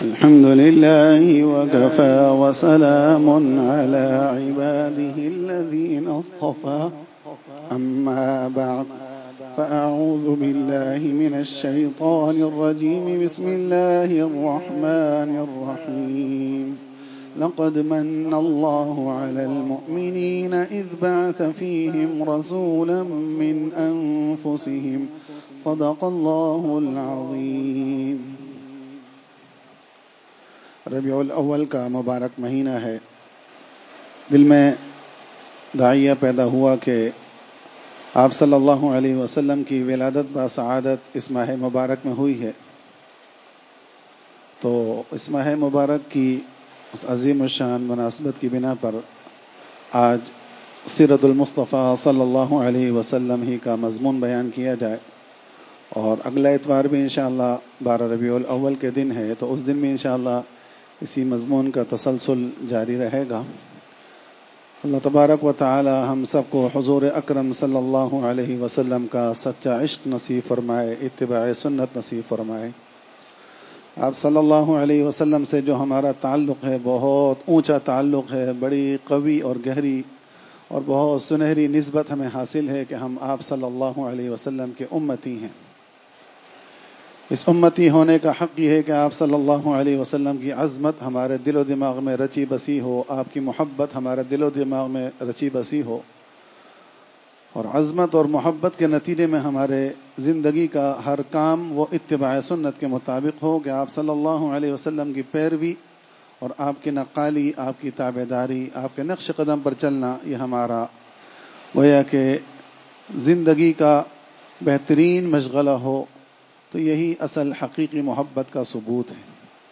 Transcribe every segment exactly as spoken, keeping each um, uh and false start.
الحمد لله وكفى وسلام على عباده الذين اصطفى أما بعد فأعوذ بالله من الشيطان الرجيم بسم الله الرحمن الرحيم لقد من الله على المؤمنين إذ بعث فيهم رسولا من أنفسهم صدق الله العظيم۔ ربیع الاول کا مبارک مہینہ ہے۔ دل میں داعیہ پیدا ہوا کہ آپ صلی اللہ علیہ وسلم کی ولادت با سعادت اس ماہ مبارک میں ہوئی ہے، تو اس ماہ مبارک کی اس عظیم الشان مناسبت کی بنا پر آج سیرت المصطفیٰ صلی اللہ علیہ وسلم ہی کا مضمون بیان کیا جائے، اور اگلا اتوار بھی انشاءاللہ بارہ ربیع الاول کے دن ہے، تو اس دن بھی انشاءاللہ اسی مضمون کا تسلسل جاری رہے گا۔ اللہ تبارک و تعالی ہم سب کو حضور اکرم صلی اللہ علیہ وسلم کا سچا عشق نصیب فرمائے، اتباع سنت نصیب فرمائے۔ آپ صلی اللہ علیہ وسلم سے جو ہمارا تعلق ہے بہت اونچا تعلق ہے، بڑی قوی اور گہری اور بہت سنہری نسبت ہمیں حاصل ہے کہ ہم آپ صلی اللہ علیہ وسلم کے امتی ہیں۔ اس امتی ہونے کا حق یہ ہے کہ آپ صلی اللہ علیہ وسلم کی عظمت ہمارے دل و دماغ میں رچی بسی ہو، آپ کی محبت ہمارے دل و دماغ میں رچی بسی ہو، اور عظمت اور محبت کے نتیجے میں ہمارے زندگی کا ہر کام وہ اتباع سنت کے مطابق ہو کہ آپ صلی اللہ علیہ وسلم کی پیروی اور آپ کی نقالی، آپ کی تابعداری، آپ کے نقش قدم پر چلنا، یہ ہمارا گویا کہ زندگی کا بہترین مشغلہ ہو، تو یہی اصل حقیقی محبت کا ثبوت ہے۔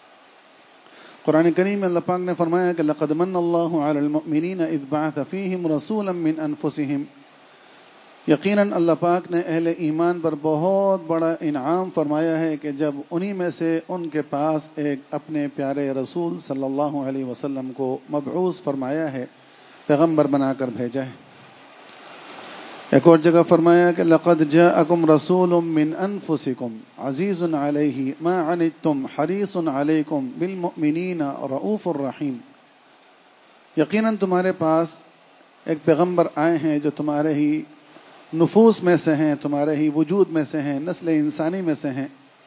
قرآن کریم میں اللہ پاک نے فرمایا کہ لقد من اللہ علی المؤمنین اذ بعث فیہم رسولا من انفسہم، یقیناً اللہ پاک نے اہل ایمان پر بہت بڑا انعام فرمایا ہے کہ جب انہی میں سے ان کے پاس ایک اپنے پیارے رسول صلی اللہ علیہ وسلم کو مبعوث فرمایا ہے، پیغمبر بنا کر بھیجا ہے۔ ایک اور جگہ فرمایا کہ لقد جاءکم رسول من انفسکم عزیز علیہ ما عنتم حریص علیکم بالمؤمنین رؤوف الرحیم، یقیناً تمہارے پاس ایک پیغمبر آئے ہیں جو تمہارے ہی نفوس میں سے ہیں، تمہارے ہی وجود میں سے ہیں، نسل انسانی میں سے ہیں۔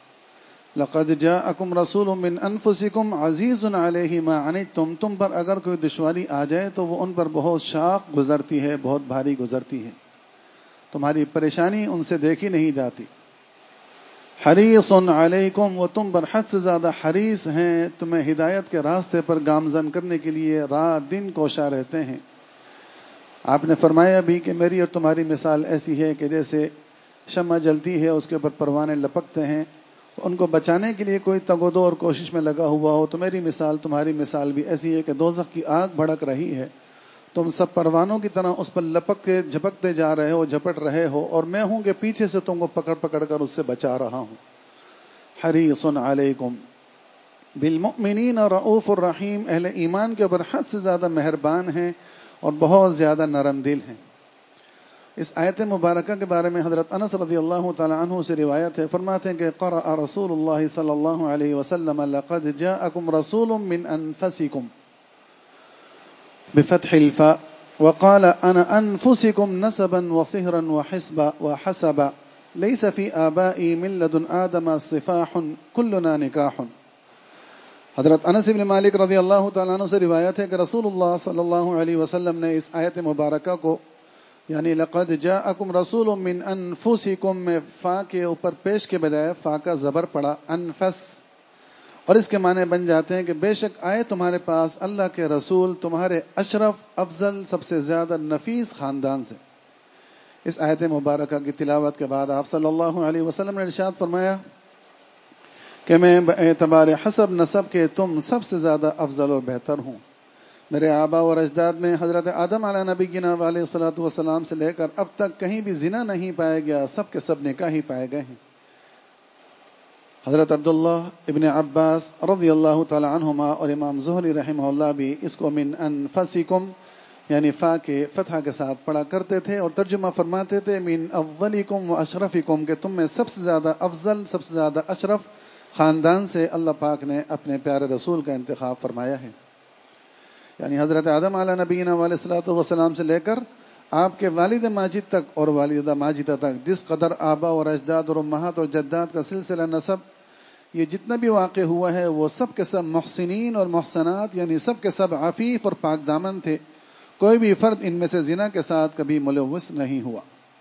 لقد جاءکم رسول من انفسکم عزیز علیہ ما عنتم، تم پر اگر کوئی دشواری آ جائے تو وہ ان پر بہت شاق گزرتی ہے، بہت بھاری گزرتی ہے، تمہاری پریشانی ان سے دیکھی نہیں جاتی۔ حریص علیکم، وہ تم پر حد سے زیادہ حریص ہیں، تمہیں ہدایت کے راستے پر گامزن کرنے کے لیے رات دن کوشاں رہتے ہیں۔ آپ نے فرمایا بھی کہ میری اور تمہاری مثال ایسی ہے کہ جیسے شمع جلتی ہے، اس کے اوپر پروانے لپکتے ہیں، تو ان کو بچانے کے لیے کوئی تگ و دو اور کوشش میں لگا ہوا ہو، تو میری مثال تمہاری مثال بھی ایسی ہے کہ دوزخ کی آگ بھڑک رہی ہے، تم سب پروانوں کی طرح اس پر لپک کے جھپکتے جا رہے ہو، جھپٹ رہے ہو، اور میں ہوں کہ پیچھے سے تم کو پکڑ پکڑ کر اس سے بچا رہا ہوں۔ حریص علیکم بالمؤمنین رؤوف الرحیم، اہل ایمان کے اوپر حد سے زیادہ مہربان ہیں اور بہت زیادہ نرم دل ہیں۔ اس آیت مبارکہ کے بارے میں حضرت انس رضی اللہ تعالی عنہ سے روایت ہے، فرماتے ہیں کہ قرأ رسول اللہ صلی اللہ علیہ وسلم لقد جاءکم رسول من انفسکم بفتح الفاء وقال انا انفسكم نسبا وصهرا وحسبا وحسبا ليس في آبائي من لدن آدم صفاح كلنا نكاح۔ حضرت انس بن مالک رضی اللہ تعالیٰ عنہ سے روایت ہے کہ رسول اللہ صلی اللہ علیہ وسلم نے اس آیت مبارکہ کو، یعنی لقد جاءکم رسول من انفسکم میں فا کے اوپر پیش کے بجائے فا کا زبر پڑا، انفس، اور اس کے معنی بن جاتے ہیں کہ بے شک آئے تمہارے پاس اللہ کے رسول تمہارے اشرف افضل سب سے زیادہ نفیس خاندان سے۔ اس آیت مبارکہ کی تلاوت کے بعد آپ صلی اللہ علیہ وسلم نے ارشاد فرمایا کہ میں اعتبار حسب نسب کے تم سب سے زیادہ افضل اور بہتر ہوں۔ میرے آبا اور اجداد میں حضرت آدم علیہ نبینا علیہ الصلوۃ والسلام سے لے کر اب تک کہیں بھی زنا نہیں پایا گیا، سب کے سب نکاح ہی پائے گئے ہیں۔ حضرت عبداللہ ابن عباس رضی اللہ تعالی عنہما اور امام زہری رحمہ اللہ بھی اس کو من انفسکم یعنی فا کے فتحہ کے ساتھ پڑھا کرتے تھے اور ترجمہ فرماتے تھے من افضلکم و اشرفکم، کہ تم میں سب سے زیادہ افضل، سب سے زیادہ اشرف خاندان سے اللہ پاک نے اپنے پیارے رسول کا انتخاب فرمایا ہے. یعنی حضرت آدم علیہ نبینا علیہ الصلوۃ والسلام سے لے کر آپ کے والد ماجد تک اور والدہ ماجدہ تک جس قدر آبا اور اجداد اور امہات اور جدات کا سلسلہ نسب یہ جتنا بھی واقع ہوا ہے وہ سب کے سب محسنین اور محسنات یعنی سب کے سب عفیف اور پاک دامن تھے. کوئی بھی فرد ان میں سے زنا کے ساتھ کبھی ملوث نہیں ہوا.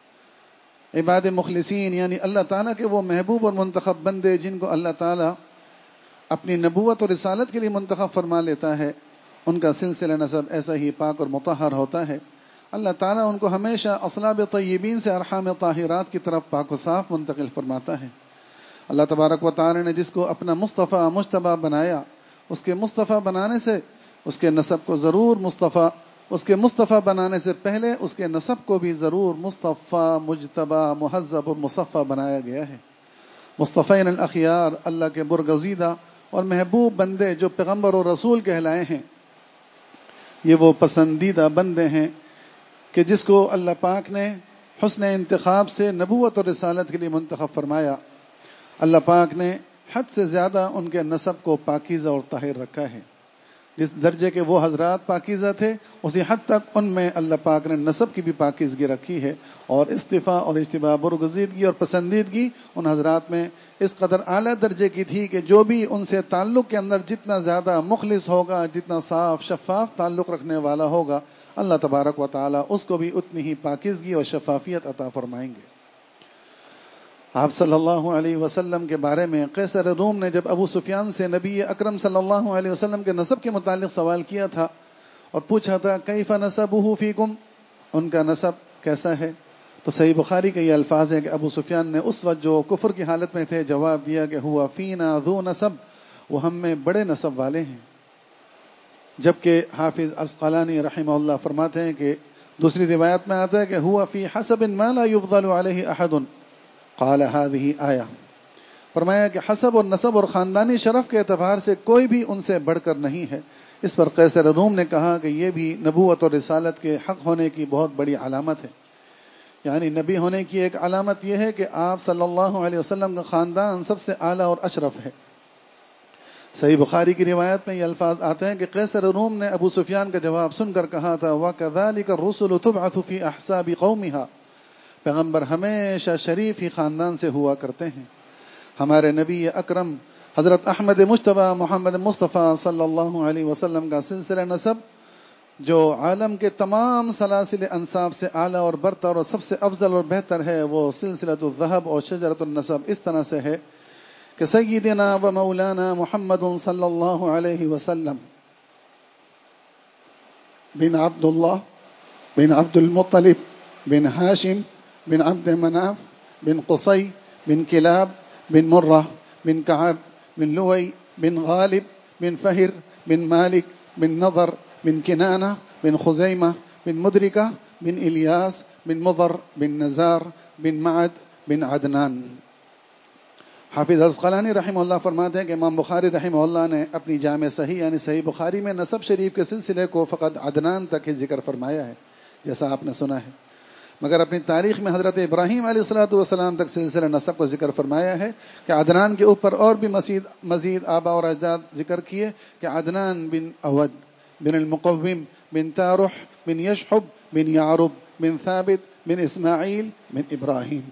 عباد مخلصین یعنی اللہ تعالیٰ کے وہ محبوب اور منتخب بندے جن کو اللہ تعالیٰ اپنی نبوت اور رسالت کے لیے منتخب فرما لیتا ہے ان کا سلسلہ نسب ایسا ہی پاک اور مطہر ہوتا ہے. اللہ تعالیٰ ان کو ہمیشہ اصلاب طیبین سے ارحام طاہرات کی طرف پاک و صاف منتقل فرماتا ہے. اللہ تبارک و تعالیٰ نے جس کو اپنا مصطفیٰ مجتبیٰ بنایا اس کے مصطفیٰ بنانے سے اس کے نسب کو ضرور مصطفیٰ اس کے مصطفیٰ بنانے سے پہلے اس کے نسب کو بھی ضرور مصطفیٰ مجتبیٰ مہذب اور مصفیٰ بنایا گیا ہے. مصطفین الاخیار اللہ کے برگزیدہ اور محبوب بندے جو پیغمبر اور رسول کہلائے ہیں یہ وہ پسندیدہ بندے ہیں کہ جس کو اللہ پاک نے حسن انتخاب سے نبوت اور رسالت کے لیے منتخب فرمایا. اللہ پاک نے حد سے زیادہ ان کے نسب کو پاکیزہ اور طاہر رکھا ہے. جس درجے کے وہ حضرات پاکیزہ تھے اسی حد تک ان میں اللہ پاک نے نسب کی بھی پاکیزگی رکھی ہے اور اصطفاء اور اجتباء برگزیدگی اور پسندیدگی ان حضرات میں اس قدر اعلیٰ درجے کی تھی کہ جو بھی ان سے تعلق کے اندر جتنا زیادہ مخلص ہوگا جتنا صاف شفاف تعلق رکھنے والا ہوگا اللہ تبارک و تعالی اس کو بھی اتنی ہی پاکیزگی اور شفافیت عطا فرمائیں گے. آپ صلی اللہ علیہ وسلم کے بارے میں قیصر روم نے جب ابو سفیان سے نبی اکرم صلی اللہ علیہ وسلم کے نسب کے متعلق سوال کیا تھا اور پوچھا تھا کیف نسبہ فیکم ان کا نسب کیسا ہے تو صحیح بخاری کے یہ الفاظ ہیں کہ ابو سفیان نے اس وقت جو کفر کی حالت میں تھے جواب دیا کہ ہوا فینا ذو نسب وہ ہم میں بڑے نسب والے ہیں. جبکہ حافظ عسقلانی رحمہ اللہ فرماتے ہیں کہ دوسری روایت میں آتا ہے کہ ہوا فی حسب ما لا یفضل علیہ احد قال هذه آیہ. فرمایا کہ حسب اور نسب اور خاندانی شرف کے اعتبار سے کوئی بھی ان سے بڑھ کر نہیں ہے. اس پر قیصر روم نے کہا کہ یہ بھی نبوت اور رسالت کے حق ہونے کی بہت بڑی علامت ہے. یعنی نبی ہونے کی ایک علامت یہ ہے کہ آپ صلی اللہ علیہ وسلم کا خاندان سب سے اعلیٰ اور اشرف ہے. صحیح بخاری کی روایت میں یہ الفاظ آتے ہیں کہ قیصر روم نے ابو سفیان کا جواب سن کر کہا تھا وَكَذَلِكَ الرُّسُلُ تُبْعَثُ فِي أَحْسَابِ قَوْمِهَا پیغمبر ہمیشہ شریف ہی خاندان سے ہوا کرتے ہیں. ہمارے نبی اکرم حضرت احمد مجتبیٰ محمد مصطفیٰ صلی اللہ علیہ وسلم کا سلسلہ نسب جو عالم کے تمام سلاسل انساب سے اعلیٰ اور برتر اور سب سے افضل اور بہتر ہے وہ سلسلۃ الذہب اور شجرۃ النسب اس طرح سے ہے کہ سیدنا و مولانا محمد صلی اللہ علیہ وسلم بن عبداللہ بن عبد المطلب بن ہاشم بن عبد مناف بن قصی بن کلاب بن مرہ بن کعب بن لوئی بن غالب بن فہر بن مالک بن نضر بن کنانہ بن خزیمہ بن مدرکہ بن الیاس بن مضر بن نزار بن معد بن عدنان. حافظ عسقلانی رحمہ اللہ فرماتے ہیں کہ امام بخاری رحمہ اللہ نے اپنی جامع صحیح یعنی صحیح بخاری میں نسب شریف کے سلسلے کو فقط عدنان تک ہی ذکر فرمایا ہے جیسا آپ نے سنا ہے، مگر اپنی تاریخ میں حضرت ابراہیم علیہ الصلوۃ والسلام تک سلسلہ نسب کو ذکر فرمایا ہے کہ عدنان کے اوپر اور بھی مزید مزید آبا اور اجداد ذکر کیے کہ عدنان بن اود بن المقوم بن تارح بن یشحب بن یعرب بن ثابت بن اسماعیل بن ابراہیم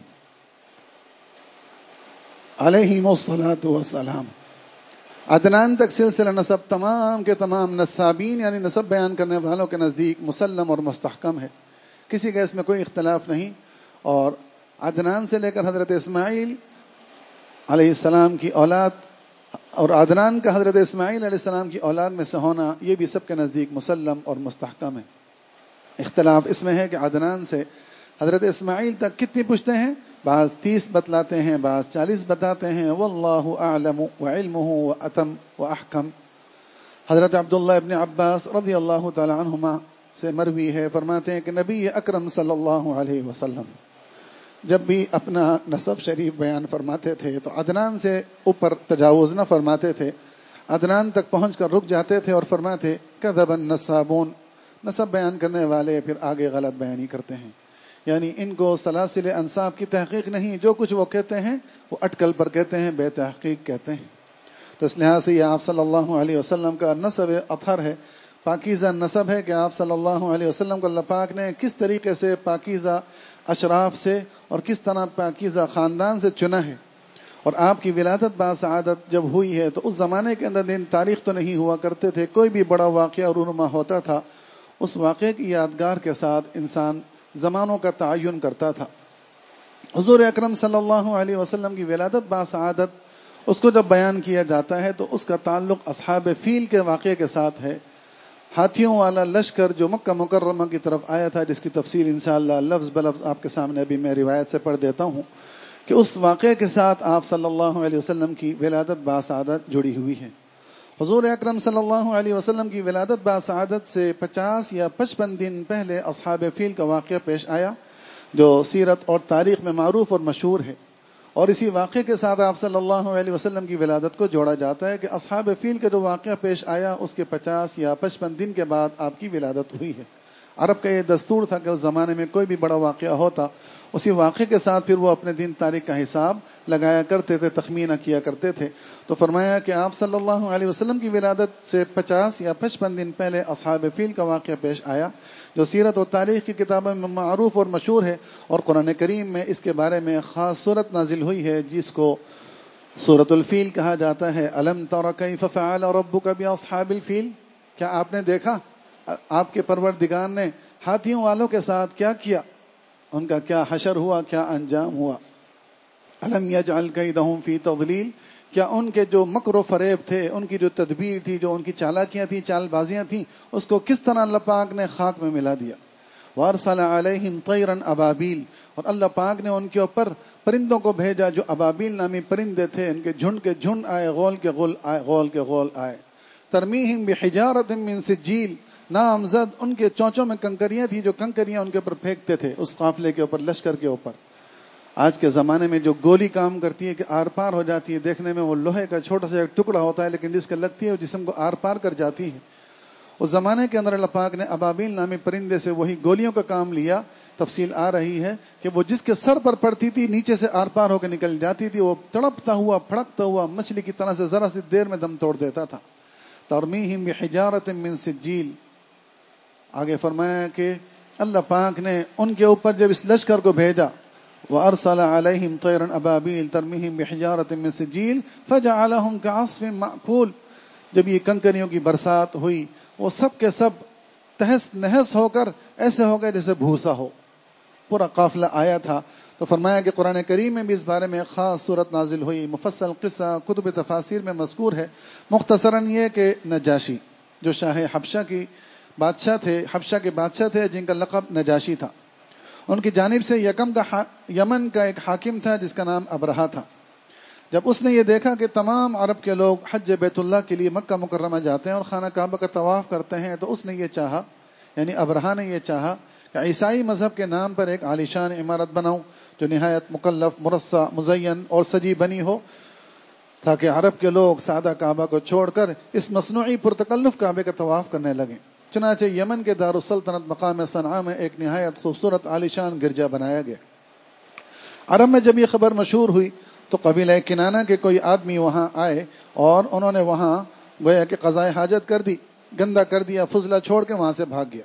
علیہم الصلاۃ والسلام. عدنان تک سلسلہ نسب تمام کے تمام نسابین یعنی نسب بیان کرنے والوں کے نزدیک مسلم اور مستحکم ہے، کسی کا اس میں کوئی اختلاف نہیں. اور عدنان سے لے کر حضرت اسماعیل علیہ السلام کی اولاد اور عدنان کا حضرت اسماعیل علیہ السلام کی اولاد میں سے ہونا یہ بھی سب کے نزدیک مسلم اور مستحکم ہے. اختلاف اس میں ہے کہ عدنان سے حضرت اسماعیل تک کتنی پشتیں ہیں، بعض تیس بتلاتے ہیں بعض چالیس بتاتے ہیں، واللہ اعلم وعلمہ واتم واحکم. حضرت عبداللہ ابن عباس رضی اللہ تعالی عنہما سے مروی ہے، فرماتے ہیں کہ نبی اکرم صلی اللہ علیہ وسلم جب بھی اپنا نسب شریف بیان فرماتے تھے تو عدنان سے اوپر تجاوز نہ فرماتے تھے، عدنان تک پہنچ کر رک جاتے تھے اور فرماتے کذب النسابون، نسب بیان کرنے والے پھر آگے غلط بیانی کرتے ہیں. یعنی ان کو سلاسل انساب کی تحقیق نہیں، جو کچھ وہ کہتے ہیں وہ اٹکل پر کہتے ہیں، بے تحقیق کہتے ہیں۔ تو اس لحاظ سے یہ آپ صلی اللہ علیہ وسلم کا نسب اطہر ہے، پاکیزہ نسب ہے کہ آپ صلی اللہ علیہ وسلم کو اللہ پاک نے کس طریقے سے پاکیزہ اشراف سے اور کس طرح پاکیزہ خاندان سے چنا ہے۔ اور آپ کی ولادت باسعادت جب ہوئی ہے تو اس زمانے کے اندر دن تاریخ تو نہیں ہوا کرتے تھے، کوئی بھی بڑا واقعہ رونما ہوتا تھا اس واقعے کی یادگار کے ساتھ انسان زمانوں کا تعین کرتا تھا۔ حضور اکرم صلی اللہ علیہ وسلم کی ولادت باسعادت اس کو جب بیان کیا جاتا ہے تو اس کا تعلق اصحاب فیل کے واقعے کے ساتھ ہے، ہاتھیوں والا لشکر جو مکہ مکرمہ کی طرف آیا تھا، جس کی تفصیل انشاءاللہ لفظ بلفظ آپ کے سامنے ابھی میں روایت سے پڑھ دیتا ہوں کہ اس واقعے کے ساتھ آپ صلی اللہ علیہ وسلم کی ولادت باسعادت جڑی ہوئی ہے۔ حضور اکرم صلی اللہ علیہ وسلم کی ولادت باسعادت سے پچاس یا پچپن دن پہلے اصحاب فیل کا واقعہ پیش آیا، جو سیرت اور تاریخ میں معروف اور مشہور ہے، اور اسی واقعے کے ساتھ آپ صلی اللہ علیہ وسلم کی ولادت کو جوڑا جاتا ہے کہ اصحاب فیل کا جو واقعہ پیش آیا اس کے پچاس یا پچپن دن کے بعد آپ کی ولادت ہوئی ہے۔ عرب کا یہ دستور تھا کہ اس زمانے میں کوئی بھی بڑا واقعہ ہوتا اسی واقعے کے ساتھ پھر وہ اپنے دن تاریخ کا حساب لگایا کرتے تھے، تخمینہ کیا کرتے تھے۔ تو فرمایا کہ آپ صلی اللہ علیہ وسلم کی ولادت سے پچاس یا پچپن دن پہلے اصحاب فیل کا واقعہ پیش آیا، جو سیرت و تاریخ کی کتابوں میں معروف اور مشہور ہے، اور قرآن کریم میں اس کے بارے میں خاص صورت نازل ہوئی ہے جس کو سورۃ الفیل کہا جاتا ہے۔ الم تر کیف فعل ربک باصحاب الفیل، کیا آپ نے دیکھا آپ کے پروردگار نے ہاتھیوں والوں کے ساتھ کیا کیا، ان کا کیا حشر ہوا، کیا انجام ہوا۔ الم یجعل کیدہم فی تضلیل، کیا ان کے جو مکر و فریب تھے، ان کی جو تدبیر تھی، جو ان کی چالاکیاں تھیں، چال بازیاں تھیں، اس کو کس طرح اللہ پاک نے خاک میں ملا دیا۔ وارسل علیہم طیرا ابابیل، اور اللہ پاک نے ان کے اوپر پرندوں کو بھیجا جو ابابیل نامی پرندے تھے، ان کے جھنڈ کے جھنڈ آئے، غول کے غول آئے، غول کے غول آئے۔ ترمیہم بحجارۃ من سجیل، نامزد ان کے چونچوں میں کنکریاں تھیں جو کنکریاں ان کے اوپر پھینکتے تھے، اس قافلے کے اوپر، لشکر کے اوپر۔ آج کے زمانے میں جو گولی کام کرتی ہے کہ آر پار ہو جاتی ہے، دیکھنے میں وہ لوہے کا چھوٹا سا ایک ٹکڑا ہوتا ہے لیکن جس کے لگتی ہے وہ جسم کو آر پار کر جاتی ہے، اس زمانے کے اندر اللہ پاک نے ابابیل نامی پرندے سے وہی گولیوں کا کام لیا۔ تفصیل آ رہی ہے کہ وہ جس کے سر پر پڑتی تھی نیچے سے آر پار ہو کے نکل جاتی تھی، وہ تڑپتا ہوا پھڑکتا ہوا مچھلی کی طرح سے ذرا سی دیر میں دم توڑ دیتا تھا۔ ترمیہم بحجارۃ من سجیل، آگے فرمایا کہ اللہ پاک نے ان کے اوپر جب اس لشکر کو بھیجا، وَأَرْسَلَ عَلَيْهِمْ طَيْرًا أَبَابِيلَ تَرْمِيهِمْ بِحِجَارَةٍ مِّن سِجِّيلٍ فَجَعَلَهُمْ كَعَصْفٍ مَّأْكُولٍ، جب یہ کنکریوں کی برسات ہوئی وہ سب کے سب تہس نہس ہو کر ایسے ہو گئے جیسے بھوسا ہو۔ پورا قافلہ آیا تھا۔ تو فرمایا کہ قرآن کریم میں بھی اس بارے میں خاص صورت نازل ہوئی، مفصل قصہ کتب تفاسیر میں مذکور ہے۔ مختصراً یہ کہ نجاشی جو شاہ حبشہ کی بادشاہ تھے، حبشہ کے بادشاہ تھے جن کا لقب نجاشی تھا، ان کی جانب سے یکم کا یمن کا ایک حاکم تھا جس کا نام ابرہہ تھا۔ جب اس نے یہ دیکھا کہ تمام عرب کے لوگ حج بیت اللہ کے لیے مکہ مکرمہ جاتے ہیں اور خانہ کعبہ کا طواف کرتے ہیں، تو اس نے یہ چاہا، یعنی ابرہہ نے یہ چاہا کہ عیسائی مذہب کے نام پر ایک عالیشان عمارت بناؤں جو نہایت مکلف، مرصع، مزین اور سجی بنی ہو، تاکہ عرب کے لوگ سادہ کعبہ کو چھوڑ کر اس مصنوعی پرتکلف کعبے کا طواف کرنے لگیں۔ چنانچہ یمن کے دارالسلطنت مقام صنعاء میں ایک نہایت خوبصورت عالیشان گرجا بنایا گیا۔ عرب میں جب یہ خبر مشہور ہوئی تو قبیلہ کنانہ کے کوئی آدمی وہاں آئے اور انہوں نے وہاں گویا کہ قضاء حاجت کر دی، گندا کر دیا، فضلہ چھوڑ کے وہاں سے بھاگ گیا۔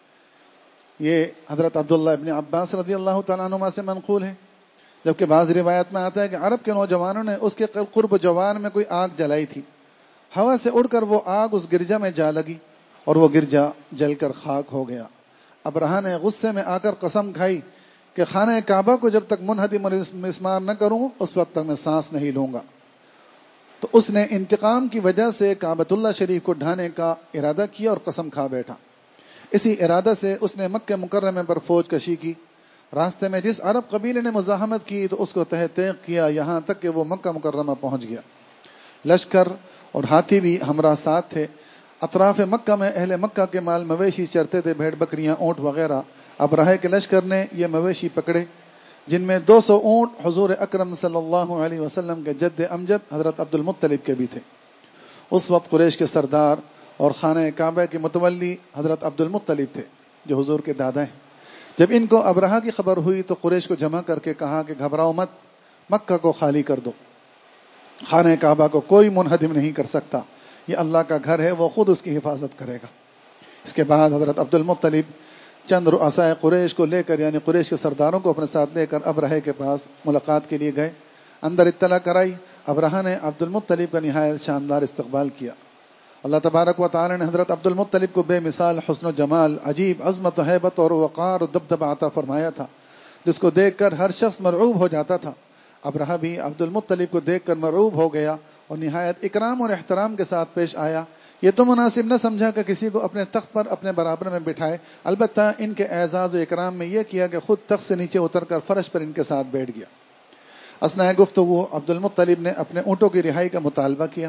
یہ حضرت عبداللہ ابن عباس رضی اللہ تعالیٰ عنہما سے منقول ہے، جبکہ بعض روایت میں آتا ہے کہ عرب کے نوجوانوں نے اس کے قرب جوان میں کوئی آگ جلائی تھی، ہوا سے اڑ کر وہ آگ اس گرجا میں جا لگی اور وہ گرجا جل کر خاک ہو گیا۔ ابرہہ نے غصے میں آ کر قسم کھائی کہ خانہ کعبہ کو جب تک منہدم اور مسمار نہ کروں اس وقت تک میں سانس نہیں لوں گا۔ تو اس نے انتقام کی وجہ سے کعبۃ اللہ شریف کو ڈھانے کا ارادہ کیا اور قسم کھا بیٹھا۔ اسی ارادہ سے اس نے مکہ مکرمہ پر فوج کشی کی۔ راستے میں جس عرب قبیلے نے مزاحمت کی تو اس کو تہ تیغ کیا، یہاں تک کہ وہ مکہ مکرمہ پہنچ گیا۔ لشکر اور ہاتھی بھی ہمراہ ساتھ تھے۔ اطراف مکہ میں اہل مکہ کے مال مویشی چرتے تھے، بھیڑ بکریاں، اونٹ وغیرہ۔ ابرہہ کے لشکر نے یہ مویشی پکڑے، جن میں دو سو اونٹ حضور اکرم صلی اللہ علیہ وسلم کے جد امجد حضرت عبد المطلب کے بھی تھے۔ اس وقت قریش کے سردار اور خانہ کعبہ کے متولی حضرت عبد المطلب تھے جو حضور کے دادا ہیں۔ جب ان کو ابرہہ کی خبر ہوئی تو قریش کو جمع کر کے کہا کہ گھبراؤ مت، مکہ کو خالی کر دو، خانہ کعبہ کو کوئی منہدم نہیں کر سکتا، یہ اللہ کا گھر ہے، وہ خود اس کی حفاظت کرے گا۔ اس کے بعد حضرت عبد المطلب چند رؤسائے قریش کو لے کر، یعنی قریش کے سرداروں کو اپنے ساتھ لے کر ابرہہ کے پاس ملاقات کے لیے گئے۔ اندر اطلاع کرائی، ابرہہ نے عبد المطلب کا نہایت شاندار استقبال کیا۔ اللہ تبارک و تعالی نے حضرت عبد المطلب کو بے مثال حسن و جمال، عجیب عظمت و ہیبت اور وقار و دبدبہ عطا فرمایا تھا، جس کو دیکھ کر ہر شخص مرعوب ہو جاتا تھا۔ ابرہہ بھی عبد المطلب کو دیکھ کر مرعوب ہو گیا اور نہایت اکرام اور احترام کے ساتھ پیش آیا۔ یہ تو مناسب نہ سمجھا کہ کسی کو اپنے تخت پر اپنے برابر میں بٹھائے، البتہ ان کے اعزاز و اکرام میں یہ کیا کہ خود تخت سے نیچے اتر کر فرش پر ان کے ساتھ بیٹھ گیا۔ اثناء گفتگو عبد المطلب نے اپنے اونٹوں کی رہائی کا مطالبہ کیا۔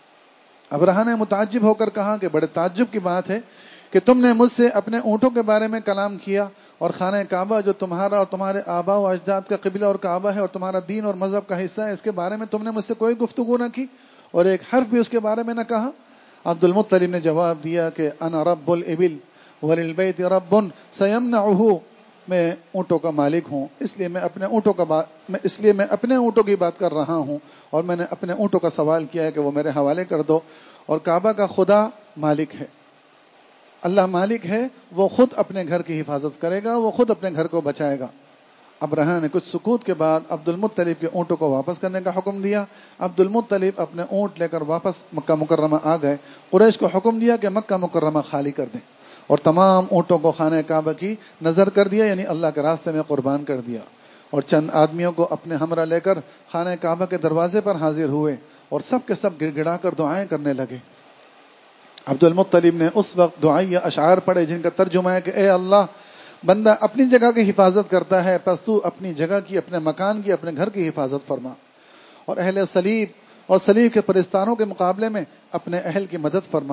ابرہہ نے متعجب ہو کر کہا کہ بڑے تعجب کی بات ہے کہ تم نے مجھ سے اپنے اونٹوں کے بارے میں کلام کیا، اور خانہ کعبہ جو تمہارا اور تمہارے آباء و اجداد کا قبلہ اور کعبہ ہے اور تمہارا دین اور مذہب کا حصہ ہے، اس کے بارے میں تم نے مجھ سے کوئی گفتگو نہ کی اور ایک حرف بھی اس کے بارے میں نہ کہا۔ عبد المطلب نے جواب دیا کہ انا رب الابل وللبیت رب سیمنعہ، میں اونٹوں کا مالک ہوں، اس لیے میں اپنے اونٹوں کا با... میں اس لیے میں اپنے اونٹوں کی بات کر رہا ہوں، اور میں نے اپنے اونٹوں کا سوال کیا ہے کہ وہ میرے حوالے کر دو، اور کعبہ کا خدا مالک ہے، اللہ مالک ہے، وہ خود اپنے گھر کی حفاظت کرے گا، وہ خود اپنے گھر کو بچائے گا۔ ابرہہ نے کچھ سکوت کے بعد عبد المطلب کے اونٹوں کو واپس کرنے کا حکم دیا۔ عبد المطلب اپنے اونٹ لے کر واپس مکہ مکرمہ آ گئے۔ قریش کو حکم دیا کہ مکہ مکرمہ خالی کر دیں، اور تمام اونٹوں کو خانہ کعبہ کی نظر کر دیا، یعنی اللہ کے راستے میں قربان کر دیا، اور چند آدمیوں کو اپنے ہمراہ لے کر خانہ کعبہ کے دروازے پر حاضر ہوئے، اور سب کے سب گڑ گڑا کر دعائیں کرنے لگے۔ عبد المطلب نے اس وقت دعائیہ اشعار پڑھے جن کا ترجمہ ہے کہ اے اللہ، بندہ اپنی جگہ کی حفاظت کرتا ہے، پس تو اپنی جگہ کی، اپنے مکان کی، اپنے گھر کی حفاظت فرما، اور اہل صلیب اور صلیب کے پرستانوں کے مقابلے میں اپنے اہل کی مدد فرما۔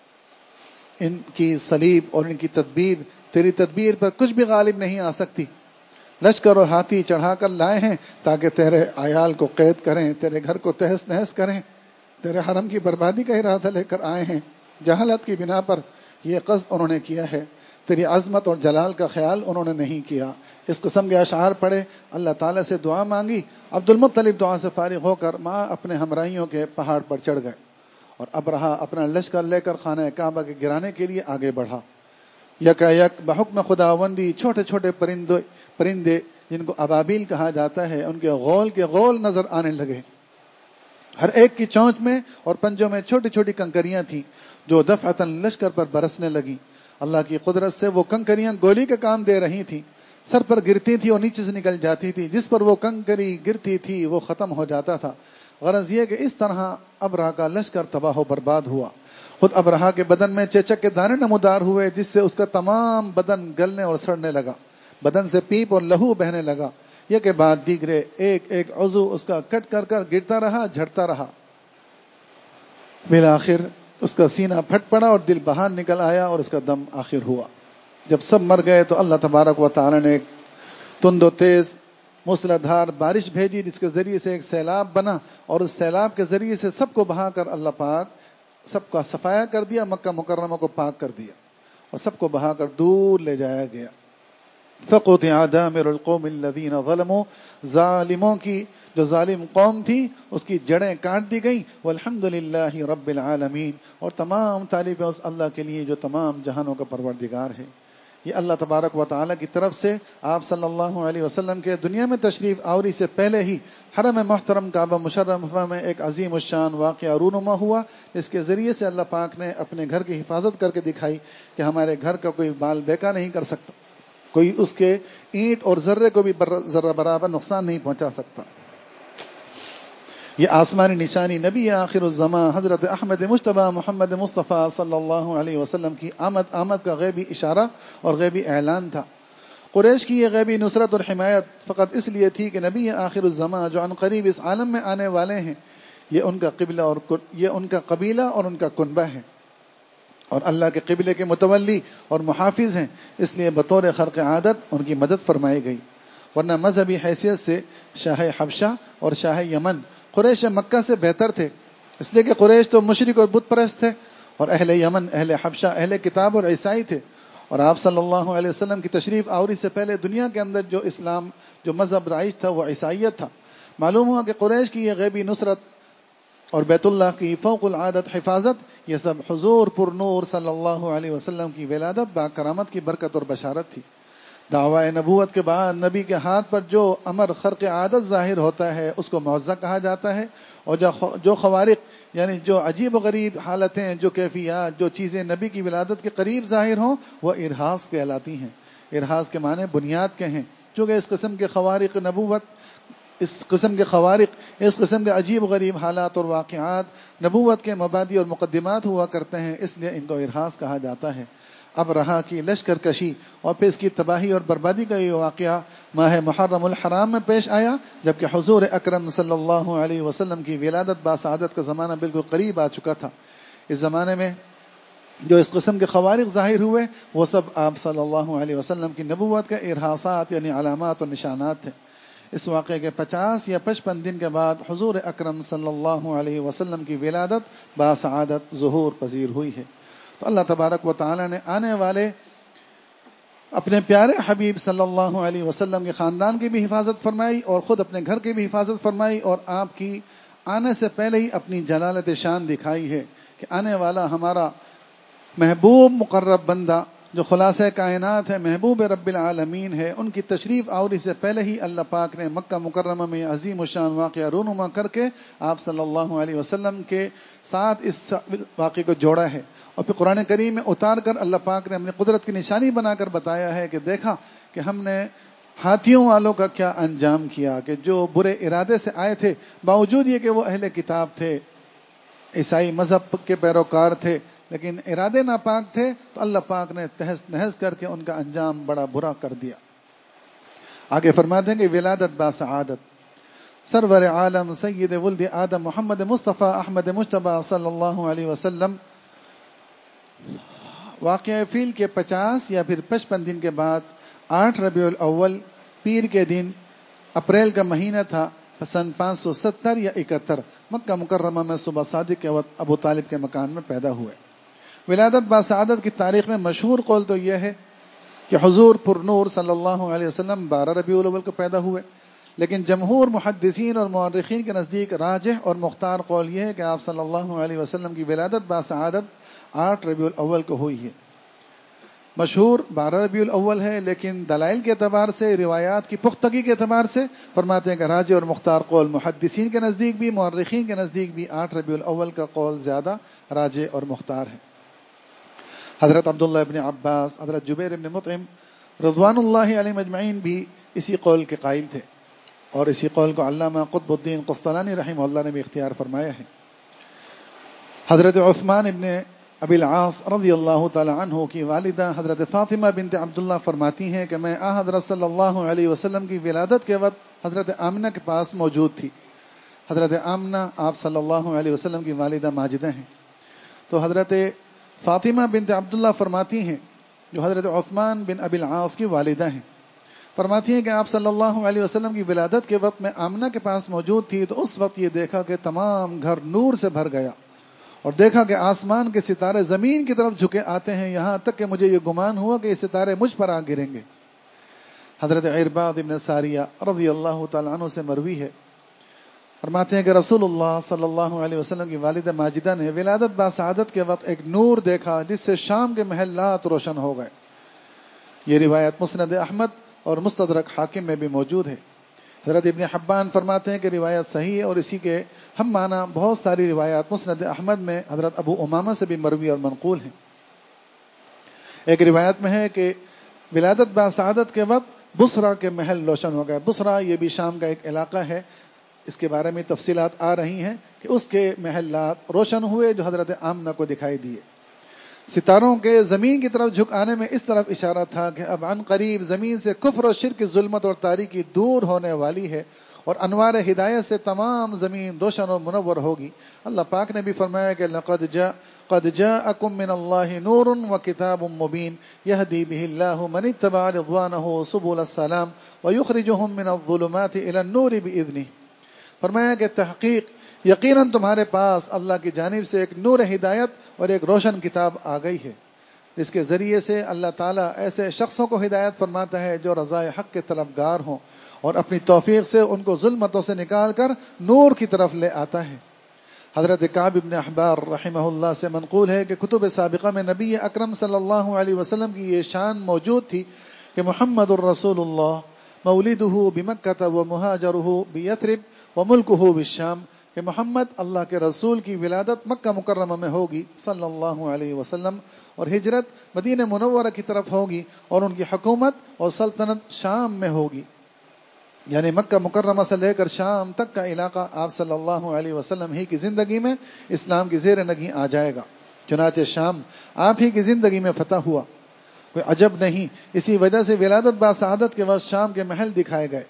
ان کی صلیب اور ان کی تدبیر، تیری تدبیر پر کچھ بھی غالب نہیں آ سکتی۔ لشکر اور ہاتھی چڑھا کر لائے ہیں تاکہ تیرے عیال کو قید کریں، تیرے گھر کو تہس نہس کریں، تیرے حرم کی بربادی کا ارادہ لے کر آئے ہیں۔ جہالت کی بنا پر یہ قصد انہوں نے کیا ہے، تیری عظمت اور جلال کا خیال انہوں نے نہیں کیا۔ اس قسم کے اشعار پڑھے، اللہ تعالیٰ سے دعا مانگی۔ عبد المطلب دعا سے فارغ ہو کر ماں اپنے ہمراہیوں کے پہاڑ پر چڑھ گئے، اور ابرہہ اپنا لشکر لے کر خانہ کعبہ کے گرانے کے لیے آگے بڑھا۔ یکا یک بحکم خداوندی چھوٹے چھوٹے پرندے پرندے جن کو ابابیل کہا جاتا ہے، ان کے غول کے غول نظر آنے لگے۔ ہر ایک کی چونچ میں اور پنجوں میں چھوٹی چھوٹی کنکریاں تھیں جو دفعتاً لشکر پر برسنے لگیں۔ اللہ کی قدرت سے وہ کنکریاں گولی کا کام دے رہی تھیں، سر پر گرتی تھی اور نیچے سے نکل جاتی تھی، جس پر وہ کنکری گرتی تھی وہ ختم ہو جاتا تھا۔ غرض یہ کہ اس طرح ابرہہ کا لشکر تباہ و برباد ہوا۔ خود ابرہہ کے بدن میں چیچک کے دانے نمودار ہوئے، جس سے اس کا تمام بدن گلنے اور سڑنے لگا، بدن سے پیپ اور لہو بہنے لگا، یہ کہ بعد دیگرے ایک ایک عضو اس کا کٹ کر کر گرتا رہا، جھڑتا رہا۔ بالآخر اس کا سینہ پھٹ پڑا اور دل باہر نکل آیا اور اس کا دم آخر ہوا۔ جب سب مر گئے تو اللہ تبارک و تعالی نے ایک تند و تیز موسلادھار بارش بھیجی، جس کے ذریعے سے ایک سیلاب بنا، اور اس سیلاب کے ذریعے سے سب کو بہا کر اللہ پاک سب کا صفایا کر دیا، مکہ مکرمہ کو پاک کر دیا، اور سب کو بہا کر دور لے جایا گیا۔ فقطع دابر القوم الذین ظلموا، ظالموں کی جو ظالم قوم تھی اس کی جڑیں کاٹ دی گئیں۔ والحمد للہ رب العالمین، اور تمام تعریفیں اس اللہ کے لیے جو تمام جہانوں کا پروردگار ہے۔ یہ اللہ تبارک و تعالیٰ کی طرف سے آپ صلی اللہ علیہ وسلم کے دنیا میں تشریف آوری سے پہلے ہی حرم محترم کعبہ مشرفہ میں ایک عظیم الشان واقعہ رونما ہوا، جس کے ذریعے سے اللہ پاک نے اپنے گھر کی حفاظت کر کے دکھائی کہ ہمارے گھر کا کوئی بال بیکا نہیں کر سکتا، کوئی اس کے اینٹ اور ذرے کو بھی ذرہ برابر نقصان نہیں پہنچا سکتا۔ یہ آسمانی نشانی نبی آخر الزمان حضرت احمد مجتبی محمد مصطفیٰ صلی اللہ علیہ وسلم کی آمد آمد کا غیبی اشارہ اور غیبی اعلان تھا۔ قریش کی یہ غیبی نصرت اور حمایت فقط اس لیے تھی کہ نبی آخر الزمان جو عن قریب اس عالم میں آنے والے ہیں، یہ ان کا قبلہ اور یہ ان کا قبیلہ اور ان کا کنبہ ہے، اور اللہ کے قبلے کے متولی اور محافظ ہیں، اس لیے بطور خرق عادت ان کی مدد فرمائی گئی، ورنہ مذہبی حیثیت سے شاہ حبشہ اور شاہ یمن قریش مکہ سے بہتر تھے، اس لیے کہ قریش تو مشرک اور بت پرست تھے، اور اہل یمن، اہل حبشہ اہل کتاب اور عیسائی تھے، اور آپ صلی اللہ علیہ وسلم کی تشریف آوری سے پہلے دنیا کے اندر جو اسلام جو مذہب رائج تھا وہ عیسائیت تھا. معلوم ہوا کہ قریش کی یہ غیبی نصرت اور بیت اللہ کی فوق العادت حفاظت یہ سب حضور پر نور صلی اللہ علیہ وسلم کی ولادت با کرامت کی برکت اور بشارت تھی. دعوی نبوت کے بعد نبی کے ہاتھ پر جو امر خرق عادت ظاہر ہوتا ہے اس کو معجزہ کہا جاتا ہے. اور جو خوارق یعنی جو عجیب و غریب حالتیں جو کیفیات جو چیزیں نبی کی ولادت کے قریب ظاہر ہوں وہ ارہاس کہلاتی ہیں. ارہاس کے معنی بنیاد کے ہیں. چونکہ اس قسم کے خوارق نبوت اس قسم کے خوارق اس قسم کے عجیب و غریب حالات اور واقعات نبوت کے مبادی اور مقدمات ہوا کرتے ہیں، اس لیے ان کو ارہاس کہا جاتا ہے. اب رہا کی لشکر کشی اور پھر اس کی تباہی اور بربادی کا یہ واقعہ ماہ محرم الحرام میں پیش آیا، جبکہ حضور اکرم صلی اللہ علیہ وسلم کی ولادت باسعادت کا زمانہ بالکل قریب آ چکا تھا. اس زمانے میں جو اس قسم کے خوارق ظاہر ہوئے وہ سب آپ صلی اللہ علیہ وسلم کی نبوت کے ارہاسات یعنی علامات اور نشانات تھے. اس واقعے کے پچاس یا پچپن دن کے بعد حضور اکرم صلی اللہ علیہ وسلم کی ولادت باسعادت ظہور پذیر ہوئی ہے. تو اللہ تبارک و تعالی نے آنے والے اپنے پیارے حبیب صلی اللہ علیہ وسلم کے خاندان کی بھی حفاظت فرمائی اور خود اپنے گھر کی بھی حفاظت فرمائی، اور آپ کی آنے سے پہلے ہی اپنی جلالت شان دکھائی ہے کہ آنے والا ہمارا محبوب مقرب بندہ جو خلاصہ کائنات ہے، محبوب رب العالمین ہے، ان کی تشریف آوری سے پہلے ہی اللہ پاک نے مکہ مکرمہ میں عظیم الشان واقعہ رونما کر کے آپ صلی اللہ علیہ وسلم کے ساتھ اس واقعے کو جوڑا ہے. اور پھر قرآن کریم میں اتار کر اللہ پاک نے اپنی قدرت کی نشانی بنا کر بتایا ہے کہ دیکھا کہ ہم نے ہاتھیوں والوں کا کیا انجام کیا، کہ جو برے ارادے سے آئے تھے باوجود یہ کہ وہ اہل کتاب تھے، عیسائی مذہب کے پیروکار تھے، لیکن ارادے ناپاک تھے، تو اللہ پاک نے تہس نہس کر کے ان کا انجام بڑا برا کر دیا. آگے فرماتے ہیں کہ ولادت باسعادت سرور عالم سید ولد آدم محمد مصطفیٰ احمد مجتبیٰ صلی اللہ علیہ وسلم واقعہ فیل کے پچاس یا پھر پچپن دن کے بعد آٹھ ربیع الاول پیر کے دن اپریل کا مہینہ تھا، سن پانچ سو ستر یا اکہتر مکہ مکرمہ میں صبح صادق کے وقت ابو طالب کے مکان میں پیدا ہوئے. ولادت باسعادت کی تاریخ میں مشہور قول تو یہ ہے کہ حضور پر نور صلی اللہ علیہ وسلم بارہ ربیع الاول کو پیدا ہوئے، لیکن جمہور محدثین اور مورخین کے نزدیک راجح اور مختار قول یہ ہے کہ آپ صلی اللہ علیہ وسلم کی ولادت باسعادت آٹھ ربیع الاول کو ہوئی ہے. مشہور بارہ ربیع الاول ہے، لیکن دلائل کے اعتبار سے روایات کی پختگی کے اعتبار سے فرماتے ہیں کہ راجح اور مختار قول محدثین کے نزدیک بھی مورخین کے نزدیک بھی آٹھ ربیع الاول کا قول زیادہ راجح اور مختار ہے. حضرت عبداللہ ابن عباس، حضرت جبیر ابن مطعم رضوان اللہ علیہ مجمعین بھی اسی قول کے قائل تھے، اور اسی قول کو علامہ قطب الدین قسطلانی رحمہ اللہ نے بھی اختیار فرمایا ہے. حضرت عثمان ابن ابی العاص رضی اللہ تعالی عنہ کی والدہ حضرت فاطمہ بنت عبداللہ فرماتی ہیں کہ میں آ حضرت صلی اللہ علیہ وسلم کی ولادت کے وقت حضرت آمنہ کے پاس موجود تھی. حضرت آمنہ آپ صلی اللہ علیہ وسلم کی والدہ ماجدہ ہیں. تو حضرت فاطمہ بنت عبداللہ فرماتی ہیں جو حضرت عثمان بن ابی العاص کی والدہ ہیں، فرماتی ہیں کہ آپ صلی اللہ علیہ وسلم کی ولادت کے وقت میں آمنہ کے پاس موجود تھی تو اس وقت یہ دیکھا کہ تمام گھر نور سے بھر گیا، اور دیکھا کہ آسمان کے ستارے زمین کی طرف جھکے آتے ہیں، یہاں تک کہ مجھے یہ گمان ہوا کہ یہ ستارے مجھ پر آ گریں گے. حضرت عرباد ابن ساریہ رضی اللہ تعالیٰ عنہ سے مروی ہے، فرماتے ہیں کہ رسول اللہ صلی اللہ علیہ وسلم کی والدہ ماجدہ نے ولادت باسعادت کے وقت ایک نور دیکھا جس سے شام کے محلات روشن ہو گئے. یہ روایت مسند احمد اور مستدرک حاکم میں بھی موجود ہے. حضرت ابن حبان فرماتے ہیں کہ روایت صحیح ہے، اور اسی کے ہم معنی بہت ساری روایات مسند احمد میں حضرت ابو امامہ سے بھی مروی اور منقول ہیں. ایک روایت میں ہے کہ ولادت باسعادت کے وقت بصرہ کے محل روشن ہو گئے. بصرہ یہ بھی شام کا ایک علاقہ ہے، اس کے بارے میں تفصیلات آ رہی ہیں کہ اس کے محلات روشن ہوئے جو حضرت آمنہ کو دکھائی دیے. ستاروں کے زمین کی طرف جھک آنے میں اس طرف اشارہ تھا کہ اب عن قریب زمین سے کفر و شرک کی ظلمت اور تاریکی دور ہونے والی ہے، اور انوار ہدایت سے تمام زمین روشن اور منور ہوگی. اللہ پاک نے بھی فرمایا کہ لقد جاء قد جاءکم من اللہ نور وکتاب مبین یہدی بہ اللہ من اتبع رضوانہ سبل السلام ویخرجہم من الظلمات الی النور بإذنہ. فرمایا کہ تحقیق یقیناً تمہارے پاس اللہ کی جانب سے ایک نور ہدایت اور ایک روشن کتاب آ گئی ہے. جس کے ذریعے سے اللہ تعالیٰ ایسے شخصوں کو ہدایت فرماتا ہے جو رضائے حق کے طلبگار ہوں، اور اپنی توفیق سے ان کو ظلمتوں سے نکال کر نور کی طرف لے آتا ہے۔ حضرت کعب ابن احبار رحمہ اللہ سے منقول ہے کہ کتب سابقہ میں نبی اکرم صلی اللہ علیہ وسلم کی یہ شان موجود تھی کہ محمد الرسول اللہ مولدہ بمکہ و مہاجرہ بیثرب و ملکہ بالشام، کہ محمد اللہ کے رسول کی ولادت مکہ مکرمہ میں ہوگی صلی اللہ علیہ وسلم، اور ہجرت مدینہ منورہ کی طرف ہوگی، اور ان کی حکومت اور سلطنت شام میں ہوگی، یعنی مکہ مکرمہ سے لے کر شام تک کا علاقہ آپ صلی اللہ علیہ وسلم ہی کی زندگی میں اسلام کی زیر نگیں آ جائے گا۔ چنانچہ شام آپ ہی کی زندگی میں فتح ہوا، کوئی عجب نہیں، اسی وجہ سے ولادت با سعادت کے وقت شام کے محل دکھائے گئے۔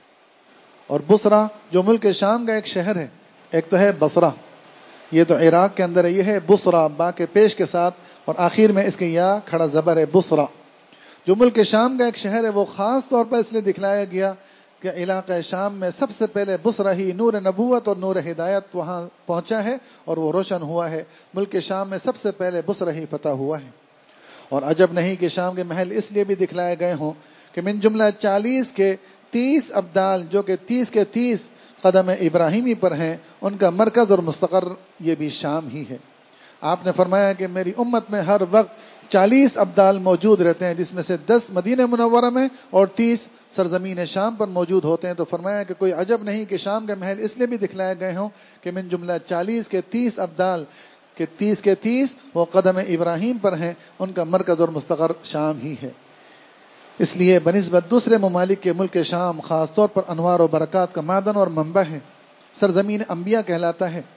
اور بصرہ جو ملک شام کا ایک شہر ہے، ایک تو ہے بصرہ، یہ تو عراق کے اندر ہے، یہ ہے بصرہ با کے پیش کے ساتھ اور آخر میں اس کے یا کھڑا زبر ہے، بصرہ جو ملک شام کا ایک شہر ہے۔ وہ خاص طور پر اس لیے دکھلایا گیا کہ علاقہ شام میں سب سے پہلے بصرہ ہی نور نبوت اور نور ہدایت وہاں پہنچا ہے اور وہ روشن ہوا ہے۔ ملک شام میں سب سے پہلے بصرہ ہی فتح ہوا ہے، اور عجب نہیں کہ شام کے محل اس لیے بھی دکھلائے گئے ہوں کہ من جملہ چالیس کے تیس ابدال جو کہ تیس کے تیس قدم ابراہیمی پر ہیں، ان کا مرکز اور مستقر یہ بھی شام ہی ہے۔ آپ نے فرمایا کہ میری امت میں ہر وقت چالیس ابدال موجود رہتے ہیں، جس میں سے دس مدینہ منورہ میں اور تیس سرزمین شام پر موجود ہوتے ہیں۔ تو فرمایا کہ کوئی عجب نہیں کہ شام کے محل اس لیے بھی دکھلائے گئے ہوں کہ من جملہ چالیس کے تیس ابدال کہ تیس کے تیس وہ قدم ابراہیم پر ہیں، ان کا مرکز اور مستقر شام ہی ہے۔ اس لیے بنسبت دوسرے ممالک کے ملک شام خاص طور پر انوار و برکات کا معدن اور منبع ہے، سرزمین انبیاء کہلاتا ہے۔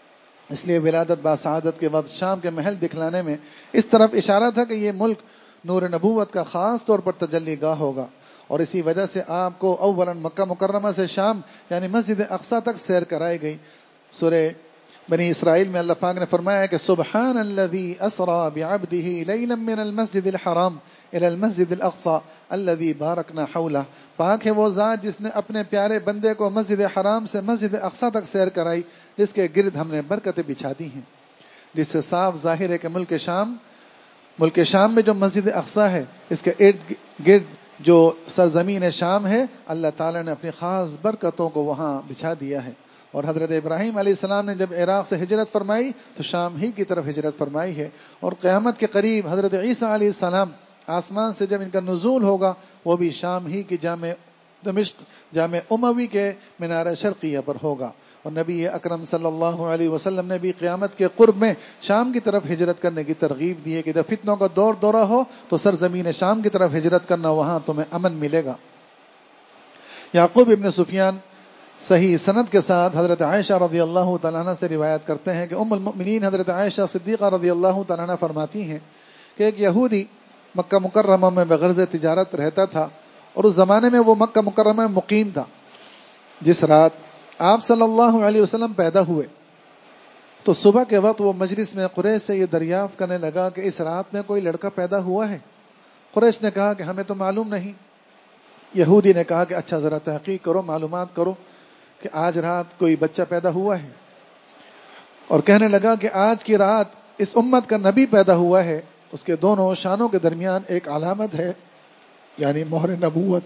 اس لیے ولادت با سعادت کے وقت شام کے محل دکھلانے میں اس طرف اشارہ تھا کہ یہ ملک نور نبوت کا خاص طور پر تجلی گاہ ہوگا، اور اسی وجہ سے آپ کو اولاً مکہ مکرمہ سے شام یعنی مسجد اقصی تک سیر کرائی گئی۔ سورہ بنی اسرائیل میں اللہ پاک نے فرمایا کہ سبحان الذی اسری بعبدہ لیلا من المسجد الحرام الی المسجد الاقصی الذی بارکنا حولہ، پاک ہے وہ ذات جس نے اپنے پیارے بندے کو مسجد حرام سے مسجد اقصی تک سیر کرائی، جس کے گرد ہم نے برکتیں بچھا دی ہیں۔ جس سے صاف ظاہر ہے کہ ملک شام ملک شام میں جو مسجد اقصی ہے، اس کے ارد گرد جو سرزمین شام ہے، اللہ تعالیٰ نے اپنی خاص برکتوں کو وہاں بچھا دیا ہے۔ اور حضرت ابراہیم علیہ السلام نے جب عراق سے ہجرت فرمائی تو شام ہی کی طرف ہجرت فرمائی ہے، اور قیامت کے قریب حضرت عیسیٰ علیہ السلام آسمان سے جب ان کا نزول ہوگا وہ بھی شام ہی کی جامع دمشق جامع اموی کے مینار شرقیہ پر ہوگا۔ اور نبی اکرم صلی اللہ علیہ وسلم نے بھی قیامت کے قرب میں شام کی طرف ہجرت کرنے کی ترغیب دی ہے کہ جب فتنوں کا دور دورہ ہو تو سرزمین شام کی طرف ہجرت کرنا، وہاں تمہیں امن ملے گا۔ یعقوب ابن سفیان صحیح سند کے ساتھ حضرت عائشہ رضی اللہ تعالیٰ عنہ سے روایت کرتے ہیں کہ ام المؤمنین حضرت عائشہ صدیقہ رضی اللہ تعالیٰ عنہ فرماتی ہیں کہ ایک یہودی مکہ مکرمہ میں بغرض تجارت رہتا تھا، اور اس زمانے میں وہ مکہ مکرمہ میں مقیم تھا۔ جس رات آپ صلی اللہ علیہ وسلم پیدا ہوئے تو صبح کے وقت وہ مجلس میں قریش سے یہ دریافت کرنے لگا کہ اس رات میں کوئی لڑکا پیدا ہوا ہے۔ قریش نے کہا کہ ہمیں تو معلوم نہیں۔ یہودی نے کہا کہ اچھا ذرا تحقیق کرو، معلومات کرو کہ آج رات کوئی بچہ پیدا ہوا ہے، اور کہنے لگا کہ آج کی رات اس امت کا نبی پیدا ہوا ہے، اس کے دونوں شانوں کے درمیان ایک علامت ہے، یعنی مہر نبوت۔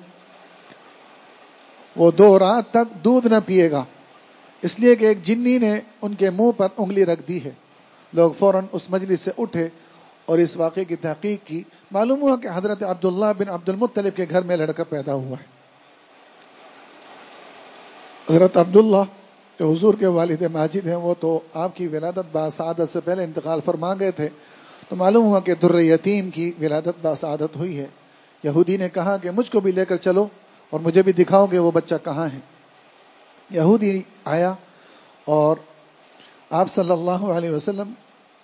وہ دو رات تک دودھ نہ پیے گا، اس لیے کہ ایک جنی نے ان کے منہ پر انگلی رکھ دی ہے۔ لوگ فوراً اس مجلس سے اٹھے اور اس واقعے کی تحقیق کی۔ معلوم ہوا کہ حضرت عبداللہ بن عبد المطلب کے گھر میں لڑکا پیدا ہوا ہے۔ حضرت عبداللہ جو حضور کے والد ماجد ہیں، وہ تو آپ کی ولادت باسعادت سے پہلے انتقال فرما گئے تھے، تو معلوم ہوا کہ در یتیم کی ولادت باسعادت ہوئی ہے۔ یہودی نے کہا کہ مجھ کو بھی لے کر چلو اور مجھے بھی دکھاؤ کہ وہ بچہ کہاں ہے۔ یہودی آیا اور آپ صلی اللہ علیہ وسلم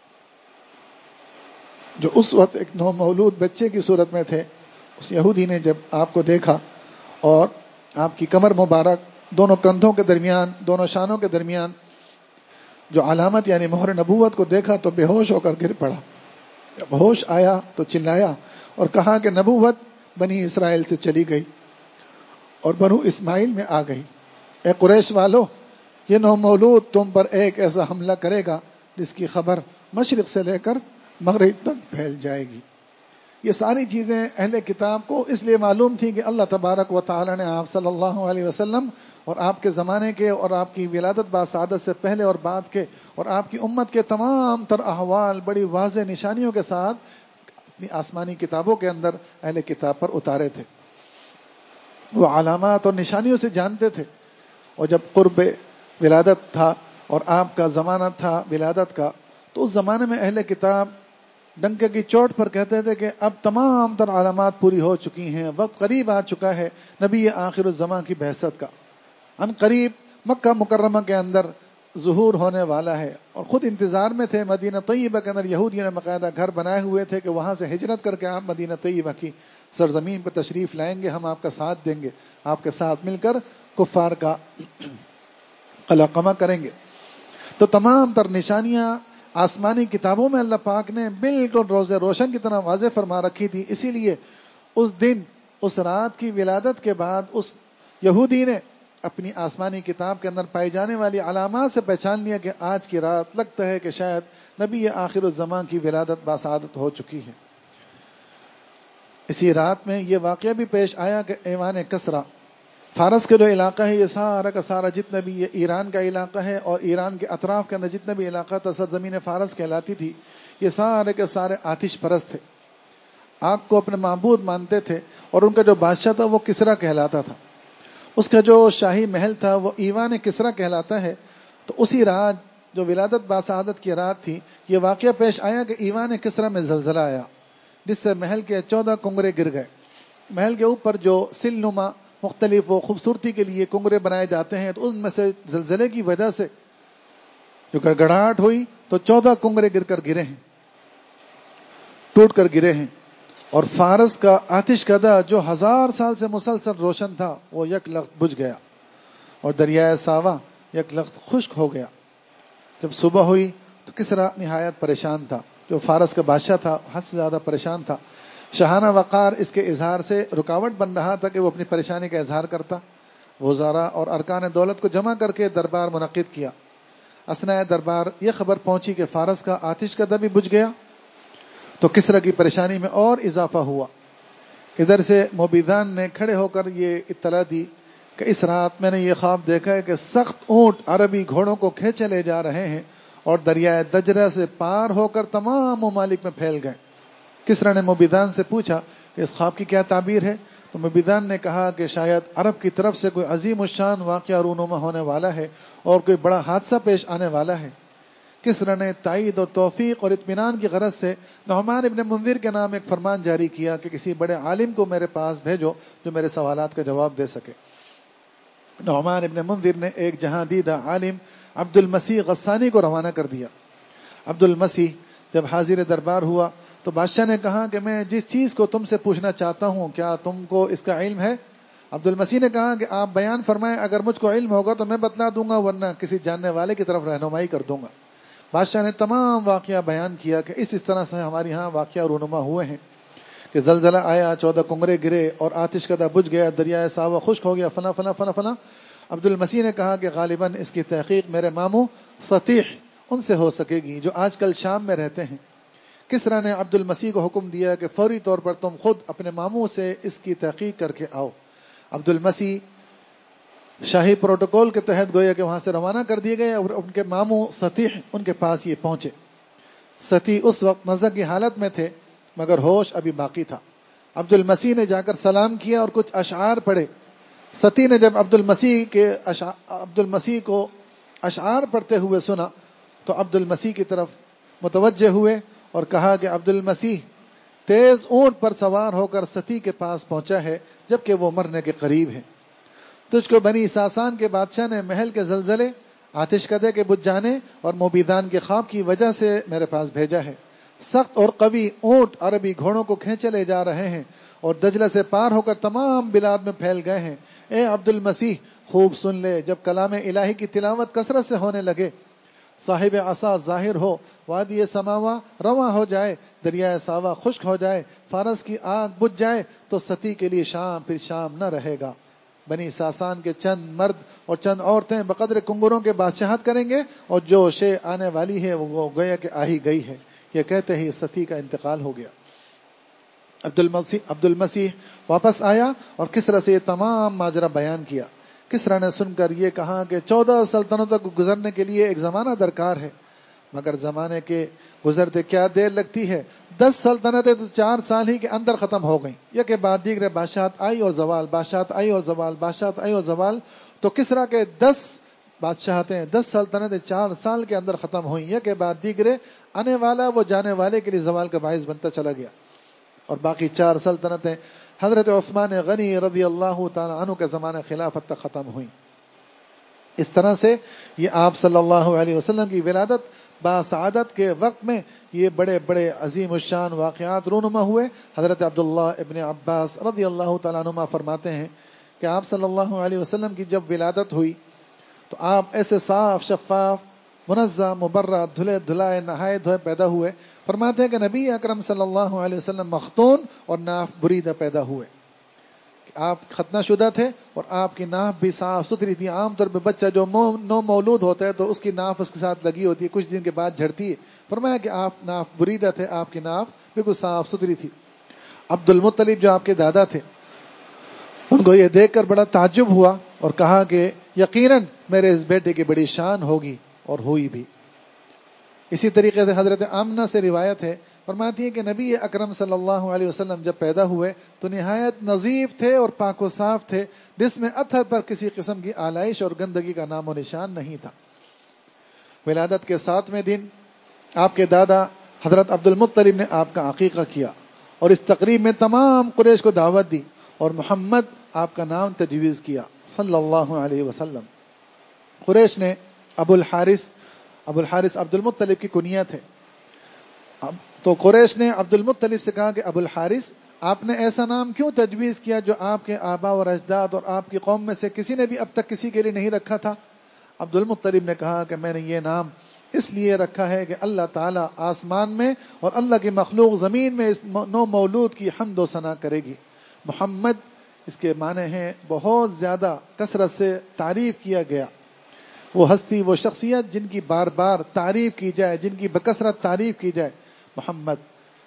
جو اس وقت ایک نو مولود بچے کی صورت میں تھے، اس یہودی نے جب آپ کو دیکھا اور آپ کی کمر مبارک دونوں کندھوں کے درمیان، دونوں شانوں کے درمیان جو علامت یعنی مہر نبوت کو دیکھا تو بے ہوش ہو کر گر پڑا۔ جب ہوش آیا تو چلایا اور کہا کہ نبوت بنی اسرائیل سے چلی گئی اور بنو اسماعیل میں آ گئی۔ اے قریش والو، یہ نو مولود تم پر ایک ایسا حملہ کرے گا جس کی خبر مشرق سے لے کر مغرب تک پھیل جائے گی۔ یہ ساری چیزیں اہل کتاب کو اس لیے معلوم تھی کہ اللہ تبارک و تعالی نے آپ صلی اللہ علیہ وسلم اور آپ کے زمانے کے اور آپ کی ولادت باسعادت سے پہلے اور بعد کے اور آپ کی امت کے تمام تر احوال بڑی واضح نشانیوں کے ساتھ اپنی آسمانی کتابوں کے اندر اہل کتاب پر اتارے تھے۔ وہ علامات اور نشانیوں سے جانتے تھے، اور جب قرب ولادت تھا اور آپ کا زمانہ تھا ولادت کا، تو اس زمانے میں اہل کتاب ڈنکے کی چوٹ پر کہتے تھے کہ اب تمام تر علامات پوری ہو چکی ہیں، وقت قریب آ چکا ہے نبی آخر الزمان کی بعثت کا، ان قریب مکہ مکرمہ کے اندر ظہور ہونے والا ہے۔ اور خود انتظار میں تھے، مدینہ طیبہ کے اندر یہودیوں نے باقاعدہ گھر بنائے ہوئے تھے کہ وہاں سے ہجرت کر کے آپ مدینہ طیبہ کی سرزمین پر تشریف لائیں گے، ہم آپ کا ساتھ دیں گے، آپ کے ساتھ مل کر کفار کا قلقمہ کریں گے۔ تو تمام تر نشانیاں آسمانی کتابوں میں اللہ پاک نے بالکل روز روشن کی طرح واضح فرما رکھی تھی۔ اسی لیے اس دن، اس رات کی ولادت کے بعد اس یہودی نے اپنی آسمانی کتاب کے اندر پائی جانے والی علامات سے پہچان لیا کہ آج کی رات لگتا ہے کہ شاید نبی آخر الزمان کی ولادت باسعادت ہو چکی ہے۔ اسی رات میں یہ واقعہ بھی پیش آیا کہ ایوان کسرا، فارس کے جو علاقہ ہے، یہ سارا کا سارا جتنا بھی یہ ایران کا علاقہ ہے اور ایران کے اطراف کے اندر جتنا بھی علاقہ تھا، سرزمین فارس کہلاتی تھی، یہ سارے کے سارے آتش پرست تھے، آگ کو اپنے معبود مانتے تھے، اور ان کا جو بادشاہ تھا وہ کسرا کہلاتا تھا، اس کا جو شاہی محل تھا وہ ایوان کسرا کہلاتا ہے۔ تو اسی رات جو ولادت باسعادت کی رات تھی، یہ واقعہ پیش آیا کہ ایوان کسرا میں زلزلہ آیا، جس سے محل کے چودہ کنگرے گر گئے۔ محل کے اوپر جو سل نما مختلف و خوبصورتی کے لیے کنگرے بنائے جاتے ہیں، تو ان میں سے زلزلے کی وجہ سے جو گڑگڑاہٹ ہوئی تو چودہ کنگرے گر کر گرے ہیں، ٹوٹ کر گرے ہیں، اور فارس کا آتش کدہ جو ہزار سال سے مسلسل روشن تھا وہ یک لخت بجھ گیا، اور دریائے ساوا یک لخت خشک ہو گیا۔ جب صبح ہوئی تو کسرا نہایت پریشان تھا، جو فارس کا بادشاہ تھا حد سے زیادہ پریشان تھا۔ شاہانہ وقار اس کے اظہار سے رکاوٹ بن رہا تھا کہ وہ اپنی پریشانی کا اظہار کرتا۔ وزراء اور ارکان دولت کو جمع کر کے دربار منعقد کیا۔ اثناء دربار یہ خبر پہنچی کہ فارس کا آتش کدہ بھی بجھ گیا، تو کسرا کی پریشانی میں اور اضافہ ہوا۔ ادھر سے موبیدان نے کھڑے ہو کر یہ اطلاع دی کہ اس رات میں نے یہ خواب دیکھا ہے کہ سخت اونٹ عربی گھوڑوں کو کھینچے لے جا رہے ہیں اور دریائے دجرہ سے پار ہو کر تمام ممالک میں پھیل گئے۔ کسرا نے موبیدان سے پوچھا کہ اس خواب کی کیا تعبیر ہے؟ تو موبیدان نے کہا کہ شاید عرب کی طرف سے کوئی عظیم الشان واقعہ رونما ہونے والا ہے اور کوئی بڑا حادثہ پیش آنے والا ہے۔ کسرا نے تائید اور توفیق اور اطمینان کی غرض سے نعمان ابن منذر کے نام ایک فرمان جاری کیا کہ کسی بڑے عالم کو میرے پاس بھیجو جو میرے سوالات کا جواب دے سکے۔ نعمان ابن منذر نے ایک جہاں دیدہ عالم عبد المسیح غسانی کو روانہ کر دیا۔ عبد المسیح جب حاضر دربار ہوا تو بادشاہ نے کہا کہ میں جس چیز کو تم سے پوچھنا چاہتا ہوں کیا تم کو اس کا علم ہے؟ عبد المسیح نے کہا کہ آپ بیان فرمائیں، اگر مجھ کو علم ہوگا تو میں بتلا دوں گا، ورنہ کسی جاننے والے کی طرف رہنمائی کر دوں گا۔ بادشاہ نے تمام واقعہ بیان کیا کہ اس اس طرح سے ہمارے ہاں واقعہ رونما ہوئے ہیں کہ زلزلہ آیا، چودہ کنگرے گرے اور آتش کدہ بجھ گیا، دریائے ساوا خشک ہو گیا، فلاں فلاں فلاں فلاں۔ عبد المسیح نے کہا کہ غالباً اس کی تحقیق میرے ماموں سطیح ان سے ہو سکے گی جو آج کل شام میں رہتے ہیں۔ کسرا نے عبد المسیح کو حکم دیا کہ فوری طور پر تم خود اپنے ماموں سے اس کی تحقیق کر کے آؤ۔ عبد المسیح شاہی پروٹوکول کے تحت گویا کہ وہاں سے روانہ کر دیے گئے اور ان کے ماموں سطیح ان کے پاس یہ پہنچے۔ سطیح اس وقت نزع کی حالت میں تھے مگر ہوش ابھی باقی تھا۔ عبد المسیح نے جا کر سلام کیا اور کچھ اشعار پڑھے۔ سطیح نے جب عبد المسیح کے عبد المسیح کو اشعار پڑھتے ہوئے سنا تو عبد المسیح کی طرف متوجہ ہوئے اور کہا کہ عبد المسیح تیز اونٹ پر سوار ہو کر سطیح کے پاس پہنچا ہے جبکہ وہ مرنے کے قریب ہے۔ تجھ کو بنی ساسان کے بادشاہ نے محل کے زلزلے، آتش کدے کے بجھ جانے اور موبیدان کے خواب کی وجہ سے میرے پاس بھیجا ہے۔ سخت اور قوی اونٹ عربی گھوڑوں کو کھینچے لے جا رہے ہیں اور دجلہ سے پار ہو کر تمام بلاد میں پھیل گئے ہیں۔ اے عبد المسیح خوب سن لے، جب کلام الہی کی تلاوت کثرت سے ہونے لگے، صاحب عصا ظاہر ہو، وادی سماوا رواں ہو جائے، دریائے ساوا خشک ہو جائے، فارس کی آگ بجھ جائے تو ستی کے لیے شام پھر شام نہ رہے گا۔ بنی ساسان کے چند مرد اور چند عورتیں بقدر کنگروں کے بادشاہت کریں گے اور جو شے آنے والی ہے وہ گویا کہ آ ہی گئی ہے۔ یہ کہتے ہی ستی کا انتقال ہو گیا۔ عبد المسیح عبد المسیح واپس آیا اور کسرا سے یہ تمام ماجرا بیان کیا۔ کسرا نے سن کر یہ کہا کہ چودہ سلطنتوں کو گزرنے کے لیے ایک زمانہ درکار ہے، مگر زمانے کے گزرتے کیا دیر لگتی ہے، دس سلطنتیں تو چار سال ہی کے اندر ختم ہو گئیں، یہ کہ بعد دیگر بادشاہت آئی اور زوال، بادشاہت آئی اور زوال، بادشاہت آئی اور زوال، تو کسرا کے دس بادشاہتیں دس سلطنتیں چار سال کے اندر ختم ہوئیں، یہ کہ بعد دیگر آنے والا وہ جانے والے کے لیے زوال کا باعث بنتا چلا گیا، اور باقی چار سلطنتیں حضرت عثمان غنی رضی اللہ تعالی عنہ کے زمانے خلافت تک ختم ہوئیں۔ اس طرح سے یہ آپ صلی اللہ علیہ وسلم کی ولادت باسعادت کے وقت میں یہ بڑے بڑے عظیم الشان واقعات رونما ہوئے۔ حضرت عبداللہ ابن عباس رضی اللہ تعالیٰ عنہما فرماتے ہیں کہ آپ صلی اللہ علیہ وسلم کی جب ولادت ہوئی تو آپ ایسے صاف شفاف منظم مبرہ دھلے دھلائے نہائے دھوئے پیدا ہوئے۔ فرماتے ہیں کہ نبی اکرم صلی اللہ علیہ وسلم مختون اور ناف بریدہ پیدا ہوئے، آپ ختنہ شدہ تھے اور آپ کی ناف بھی صاف ستھری تھی۔ عام طور پہ بچہ جو نو مولود ہوتا ہے تو اس کی ناف اس کے ساتھ لگی ہوتی ہے، کچھ دن کے بعد جھڑتی ہے۔ فرمایا کہ آپ ناف بریدہ تھے، آپ کی ناف بالکل صاف ستھری تھی۔ عبد المطلب جو آپ کے دادا تھے، ان کو یہ دیکھ کر بڑا تعجب ہوا اور کہا کہ یقیناً میرے اس بیٹے کی بڑی شان ہوگی، اور ہوئی بھی۔ اسی طریقے سے حضرت آمنہ سے روایت ہے، فرماتی ہے کہ نبی اکرم صلی اللہ علیہ وسلم جب پیدا ہوئے تو نہایت نظیف تھے اور پاک و صاف تھے، جس میں اثر پر کسی قسم کی آلائش اور گندگی کا نام و نشان نہیں تھا۔ ولادت کے ساتویں دن آپ کے دادا حضرت عبد المطلب نے آپ کا عقیقہ کیا اور اس تقریب میں تمام قریش کو دعوت دی اور محمد آپ کا نام تجویز کیا صلی اللہ علیہ وسلم۔ قریش نے ابو الحارث ابو الحارث عبد المطلب کی کنیت ہے، تو قریش نے عبد المطلب سے کہا کہ ابو الحارث آپ نے ایسا نام کیوں تجویز کیا جو آپ کے آبا اور اجداد اور آپ کی قوم میں سے کسی نے بھی اب تک کسی کے لیے نہیں رکھا تھا؟ عبد المطلب نے کہا کہ میں نے یہ نام اس لیے رکھا ہے کہ اللہ تعالیٰ آسمان میں اور اللہ کی مخلوق زمین میں اس نو مولود کی حمد و ثنا کرے گی۔ محمد اس کے معنی ہیں بہت زیادہ کثرت سے تعریف کیا گیا، وہ ہستی وہ شخصیت جن کی بار بار تعریف کی جائے، جن کی بکثرت تعریف کی جائے۔ محمد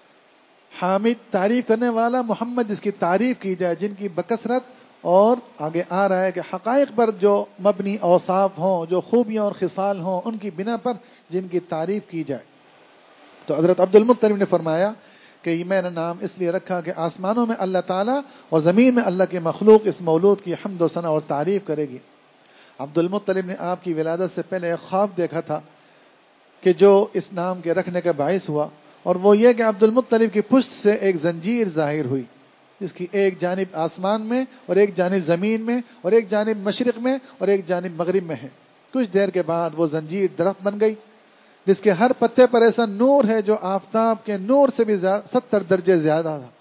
حامد تعریف کرنے والا، محمد جس کی تعریف کی جائے، جن کی بکثرت، اور آگے آ رہا ہے کہ حقائق پر جو مبنی اوصاف ہوں، جو خوبیاں اور خصال ہوں، ان کی بنا پر جن کی تعریف کی جائے۔ تو حضرت عبد المطلب نے فرمایا کہ یہ میں نے نام اس لیے رکھا کہ آسمانوں میں اللہ تعالیٰ اور زمین میں اللہ کے مخلوق اس مولود کی حمد و ثنا اور تعریف کرے گی۔ عبد المطلب نے آپ کی ولادت سے پہلے ایک خواب دیکھا تھا کہ جو اس نام کے رکھنے کا باعث ہوا، اور وہ یہ کہ عبد المطلب کی پشت سے ایک زنجیر ظاہر ہوئی، جس کی ایک جانب آسمان میں اور ایک جانب زمین میں اور ایک جانب مشرق میں اور ایک جانب مغرب میں ہے۔ کچھ دیر کے بعد وہ زنجیر درخت بن گئی، جس کے ہر پتے پر ایسا نور ہے جو آفتاب کے نور سے بھی ستر درجے زیادہ تھا۔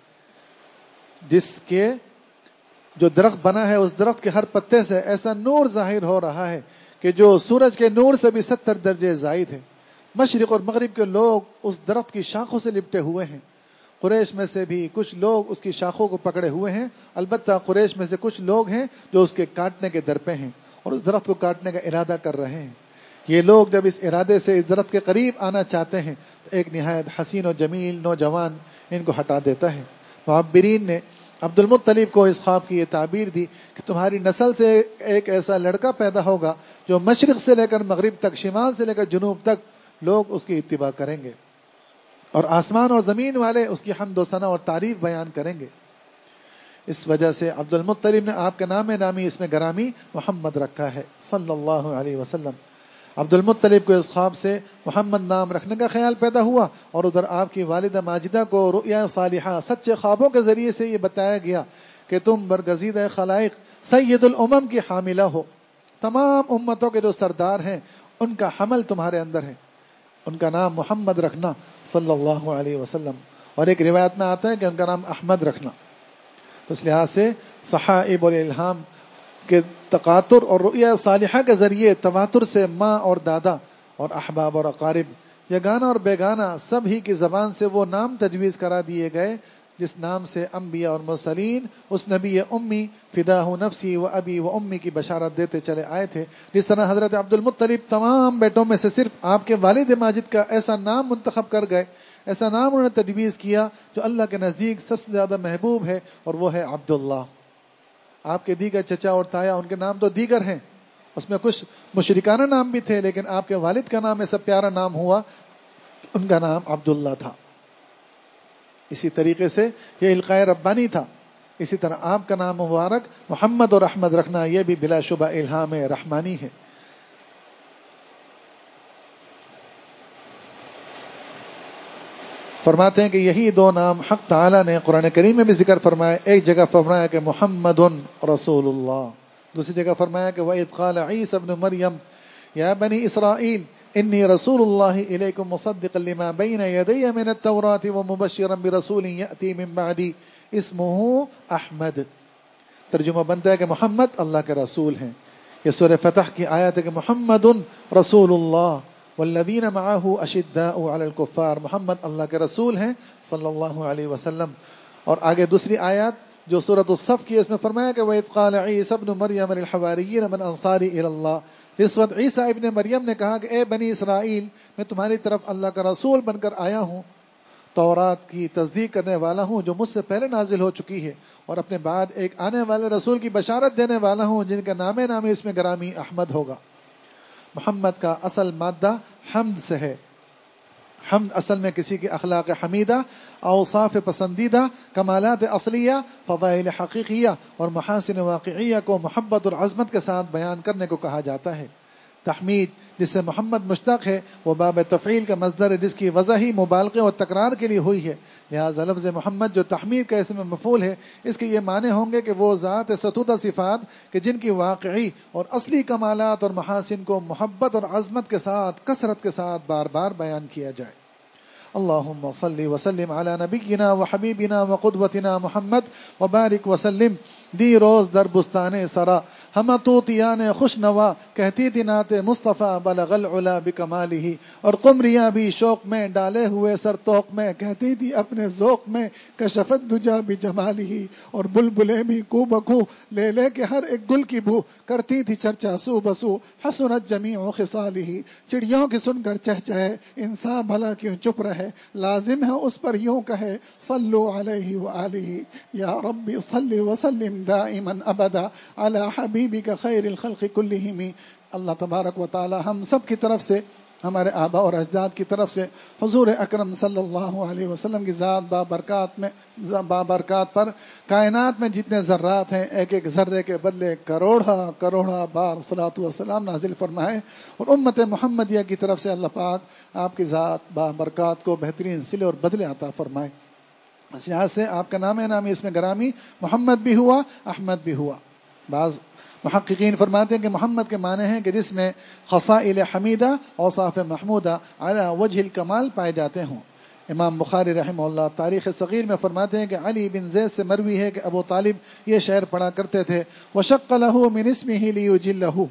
جس کے جو درخت بنا ہے اس درخت کے ہر پتے سے ایسا نور ظاہر ہو رہا ہے کہ جو سورج کے نور سے بھی ستر درجے زائد ہے۔ مشرق اور مغرب کے لوگ اس درخت کی شاخوں سے لپٹے ہوئے ہیں۔ قریش میں سے بھی کچھ لوگ اس کی شاخوں کو پکڑے ہوئے ہیں، البتہ قریش میں سے کچھ لوگ ہیں جو اس کے کاٹنے کے درپے ہیں اور اس درخت کو کاٹنے کا ارادہ کر رہے ہیں۔ یہ لوگ جب اس ارادے سے اس درخت کے قریب آنا چاہتے ہیں تو ایک نہایت حسین و جمیل نوجوان ان کو ہٹا دیتا ہے۔ معبرین نے عبد المطلب کو اس خواب کی یہ تعبیر دی کہ تمہاری نسل سے ایک ایسا لڑکا پیدا ہوگا جو مشرق سے لے کر مغرب تک، شمال سے لے کر جنوب تک لوگ اس کی اتباع کریں گے، اور آسمان اور زمین والے اس کی حمد و ثنا اور تعریف بیان کریں گے۔ اس وجہ سے عبد المطلب نے آپ کے نام نامی اس میں گرامی محمد رکھا ہے صلی اللہ علیہ وسلم۔ عبد المطلب کو اس خواب سے محمد نام رکھنے کا خیال پیدا ہوا، اور ادھر آپ کی والدہ ماجدہ کو رؤیا صالحہ سچے خوابوں کے ذریعے سے یہ بتایا گیا کہ تم برگزیدہ خلائق سید الامم کی حاملہ ہو، تمام امتوں کے جو سردار ہیں ان کا حمل تمہارے اندر ہے، ان کا نام محمد رکھنا صلی اللہ علیہ وسلم، اور ایک روایت میں آتا ہے کہ ان کا نام احمد رکھنا۔ تو اس لحاظ سے صحائب اور الہام کے تقاطر اور رؤیا صالحہ کے ذریعے تواتر سے ماں اور دادا اور احباب اور اقارب، یگانہ اور بیگانہ سب ہی کی زبان سے وہ نام تجویز کرا دیے گئے جس نام سے انبیاء اور مرسلین اس نبی امی فداہ نفسی و ابی و امی کی بشارت دیتے چلے آئے تھے۔ جس طرح حضرت عبد المطلب تمام بیٹوں میں سے صرف آپ کے والد ماجد کا ایسا نام منتخب کر گئے ایسا نام انہوں نے تجویز کیا جو اللہ کے نزدیک سب سے زیادہ محبوب ہے، اور وہ ہے عبداللہ۔ آپ کے دیگر چچا اور تایا ان کے نام تو دیگر ہیں، اس میں کچھ مشرکانہ نام بھی تھے، لیکن آپ کے والد کا نام ایسا پیارا نام ہوا، ان کا نام عبداللہ تھا۔ اسی طریقے سے یہ القاء ربانی تھا۔ اسی طرح آپ کا نام مبارک محمد اور احمد رکھنا یہ بھی بلا شبہ الہام رحمانی ہے۔ فرماتے ہیں کہ یہی دو نام حق تعالیٰ نے قرآن کریم میں بھی ذکر فرمایا۔ ایک جگہ فرمایا کہ محمد رسول اللہ، دوسری جگہ فرمایا کہ وَإِذْ قَالَ عِيسَى ابْنُ مَرْيَمَ يَا بَنِي إِسْرَائِيلَ إِنِّي رَسُولُ اللَّهِ إِلَيْكُمْ مُصَدِّقًا لِمَا بَيْنَ يَدَيَّ مِنَ التَّوْرَاةِ وَمُبَشِّرًا بِرَسُولٍ يَأْتِي مِن بَعْدِي اسمه احمد۔ ترجمہ بنتا ہے کہ محمد اللہ کے رسول ہیں۔ یہ سورہ فتح کی آیت ہے کہ محمد رسول اللہ والذین معه اشداء علی الکفار، محمد اللہ کے رسول ہیں صلی اللہ علیہ وسلم۔ اور آگے دوسری آیات جو سورۃ الصف کی، اس میں فرمایا کہ وَإِذْ قَالَ عِيسَى ابْنُ مَرْيَمَ لِلْحَوَارِيِّينَ مَنْ أَنصَارِي إِلَى اللَّهِ۔ اس وقت عیسیٰ ابن مریم نے کہا کہ اے بنی اسرائیل، میں تمہاری طرف اللہ کا رسول بن کر آیا ہوں، تورات کی تصدیق کرنے والا ہوں جو مجھ سے پہلے نازل ہو چکی ہے، اور اپنے بعد ایک آنے والے رسول کی بشارت دینے والا ہوں جن کا نام نامی اس میں گرامی احمد ہوگا۔ محمد کا اصل مادہ حمد سے ہے۔ حمد اصل میں کسی کی اخلاق حمیدہ، اوصاف پسندیدہ، کمالات اصلیہ، فضائل حقیقیہ اور محاسن واقعیہ کو محبت اور عظمت کے ساتھ بیان کرنے کو کہا جاتا ہے۔ تحمید جس سے محمد مشتق ہے وہ باب تفعیل کا مصدر ہے جس کی وضع ہی مبالغے اور تکرار کے لیے ہوئی ہے، لہذا لفظ محمد جو تحمید کا اسم مفعول ہے اس کے یہ معنی ہوں گے کہ وہ ذات ستودہ صفات کہ جن کی واقعی اور اصلی کمالات اور محاسن کو محبت اور عظمت کے ساتھ کثرت کے ساتھ بار بار بیان کیا جائے۔ اللہم صلی وسلم علی نبینا و حبیبنا و قدوتنا محمد وبارک وسلم۔ دی روز در بستان سرا ہم طوطیان خوش نوا، کہتی تھی نعت مصطفیٰ بلغ العلا بکمالہ، اور قمریاں بھی شوق میں ڈالے ہوئے سر توق میں کہتی تھی اپنے ذوق میں کشفت دجا بجمالہ، اور بلبلیں بھی کو بکو لے لے کے ہر ایک گل کی بو کرتی تھی چرچا سو بسو حسنت جمیع خصالہ۔ چڑیوں کی سن کر چہچہے انسان بھلا کیوں چپ رہے، لازم ہے اس پر یوں کہے صلو علیہ وآلہ، یا ربی صلی وسلم دائما ابدا علی حبیبک خیر الخلق کلہم۔ اللہ تبارک و تعالی ہم سب کی طرف سے، ہمارے آباء اور اجداد کی طرف سے حضور اکرم صلی اللہ علیہ وسلم کی ذات بابرکات میں بابرکات پر کائنات میں جتنے ذرات ہیں ایک ایک ذرے کے بدلے کروڑا کروڑا بار صلاۃ و سلام نازل فرمائے، اور امت محمدیہ کی طرف سے اللہ پاک آپ کی ذات بابرکات کو بہترین صلے اور بدلے عطا فرمائے۔ اس یہاں سے آپ کا نام نامی اس میں گرامی محمد بھی ہوا، احمد بھی ہوا۔ بعض محققین فرماتے ہیں کہ محمد کے معنی ہیں کہ جس میں خصائل حمیدہ، اوصاف محمودہ علی وجہ الکمال پائے جاتے ہوں۔ امام بخاری رحمہ اللہ تاریخ صغیر میں فرماتے ہیں کہ علی بن زید سے مروی ہے کہ ابو طالب یہ شعر پڑھا کرتے تھے، وشق له من اسمه لیجلہ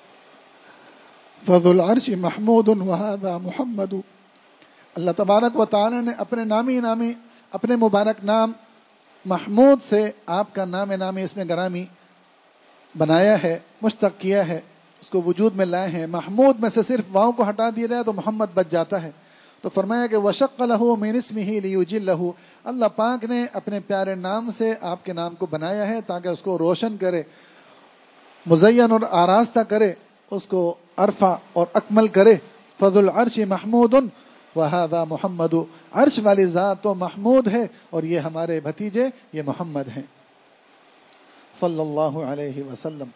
فذو العرش محمود وهذا محمد۔ اللہ تبارک و تعالی نے اپنے نامی نامی اپنے مبارک نام محمود سے آپ کا نام نامی اس میں گرامی بنایا ہے، مشتق کیا ہے، اس کو وجود میں لائے ہیں۔ محمود میں سے صرف واؤ کو ہٹا دیا جائے تو محمد بچ جاتا ہے، تو فرمایا کہ وشق له من اسمه لیجلہ، اللہ پاک نے اپنے پیارے نام سے آپ کے نام کو بنایا ہے تاکہ اس کو روشن کرے، مزین اور آراستہ کرے، اس کو ارفع اور اکمل کرے۔ فذو العرش محمود وہذا محمد، عرش والی ذات تو محمود ہے اور یہ ہمارے بھتیجے یہ محمد ہیں صلی اللہ علیہ وسلم۔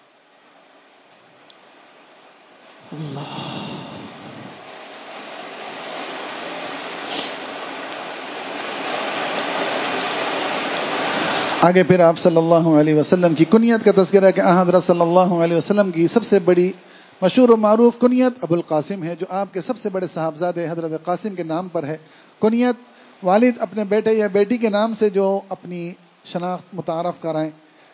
اللہ آگے پھر آپ صلی اللہ علیہ وسلم کی کنیت کا تذکرہ کہ حضرت صلی اللہ علیہ وسلم کی سب سے بڑی مشہور و معروف کنیت ابو القاسم ہے، جو آپ کے سب سے بڑے صاحبزادے حضرت قاسم کے نام پر ہے۔ کنیت والد اپنے بیٹے یا بیٹی کے نام سے جو اپنی شناخت متعارف کرائیں،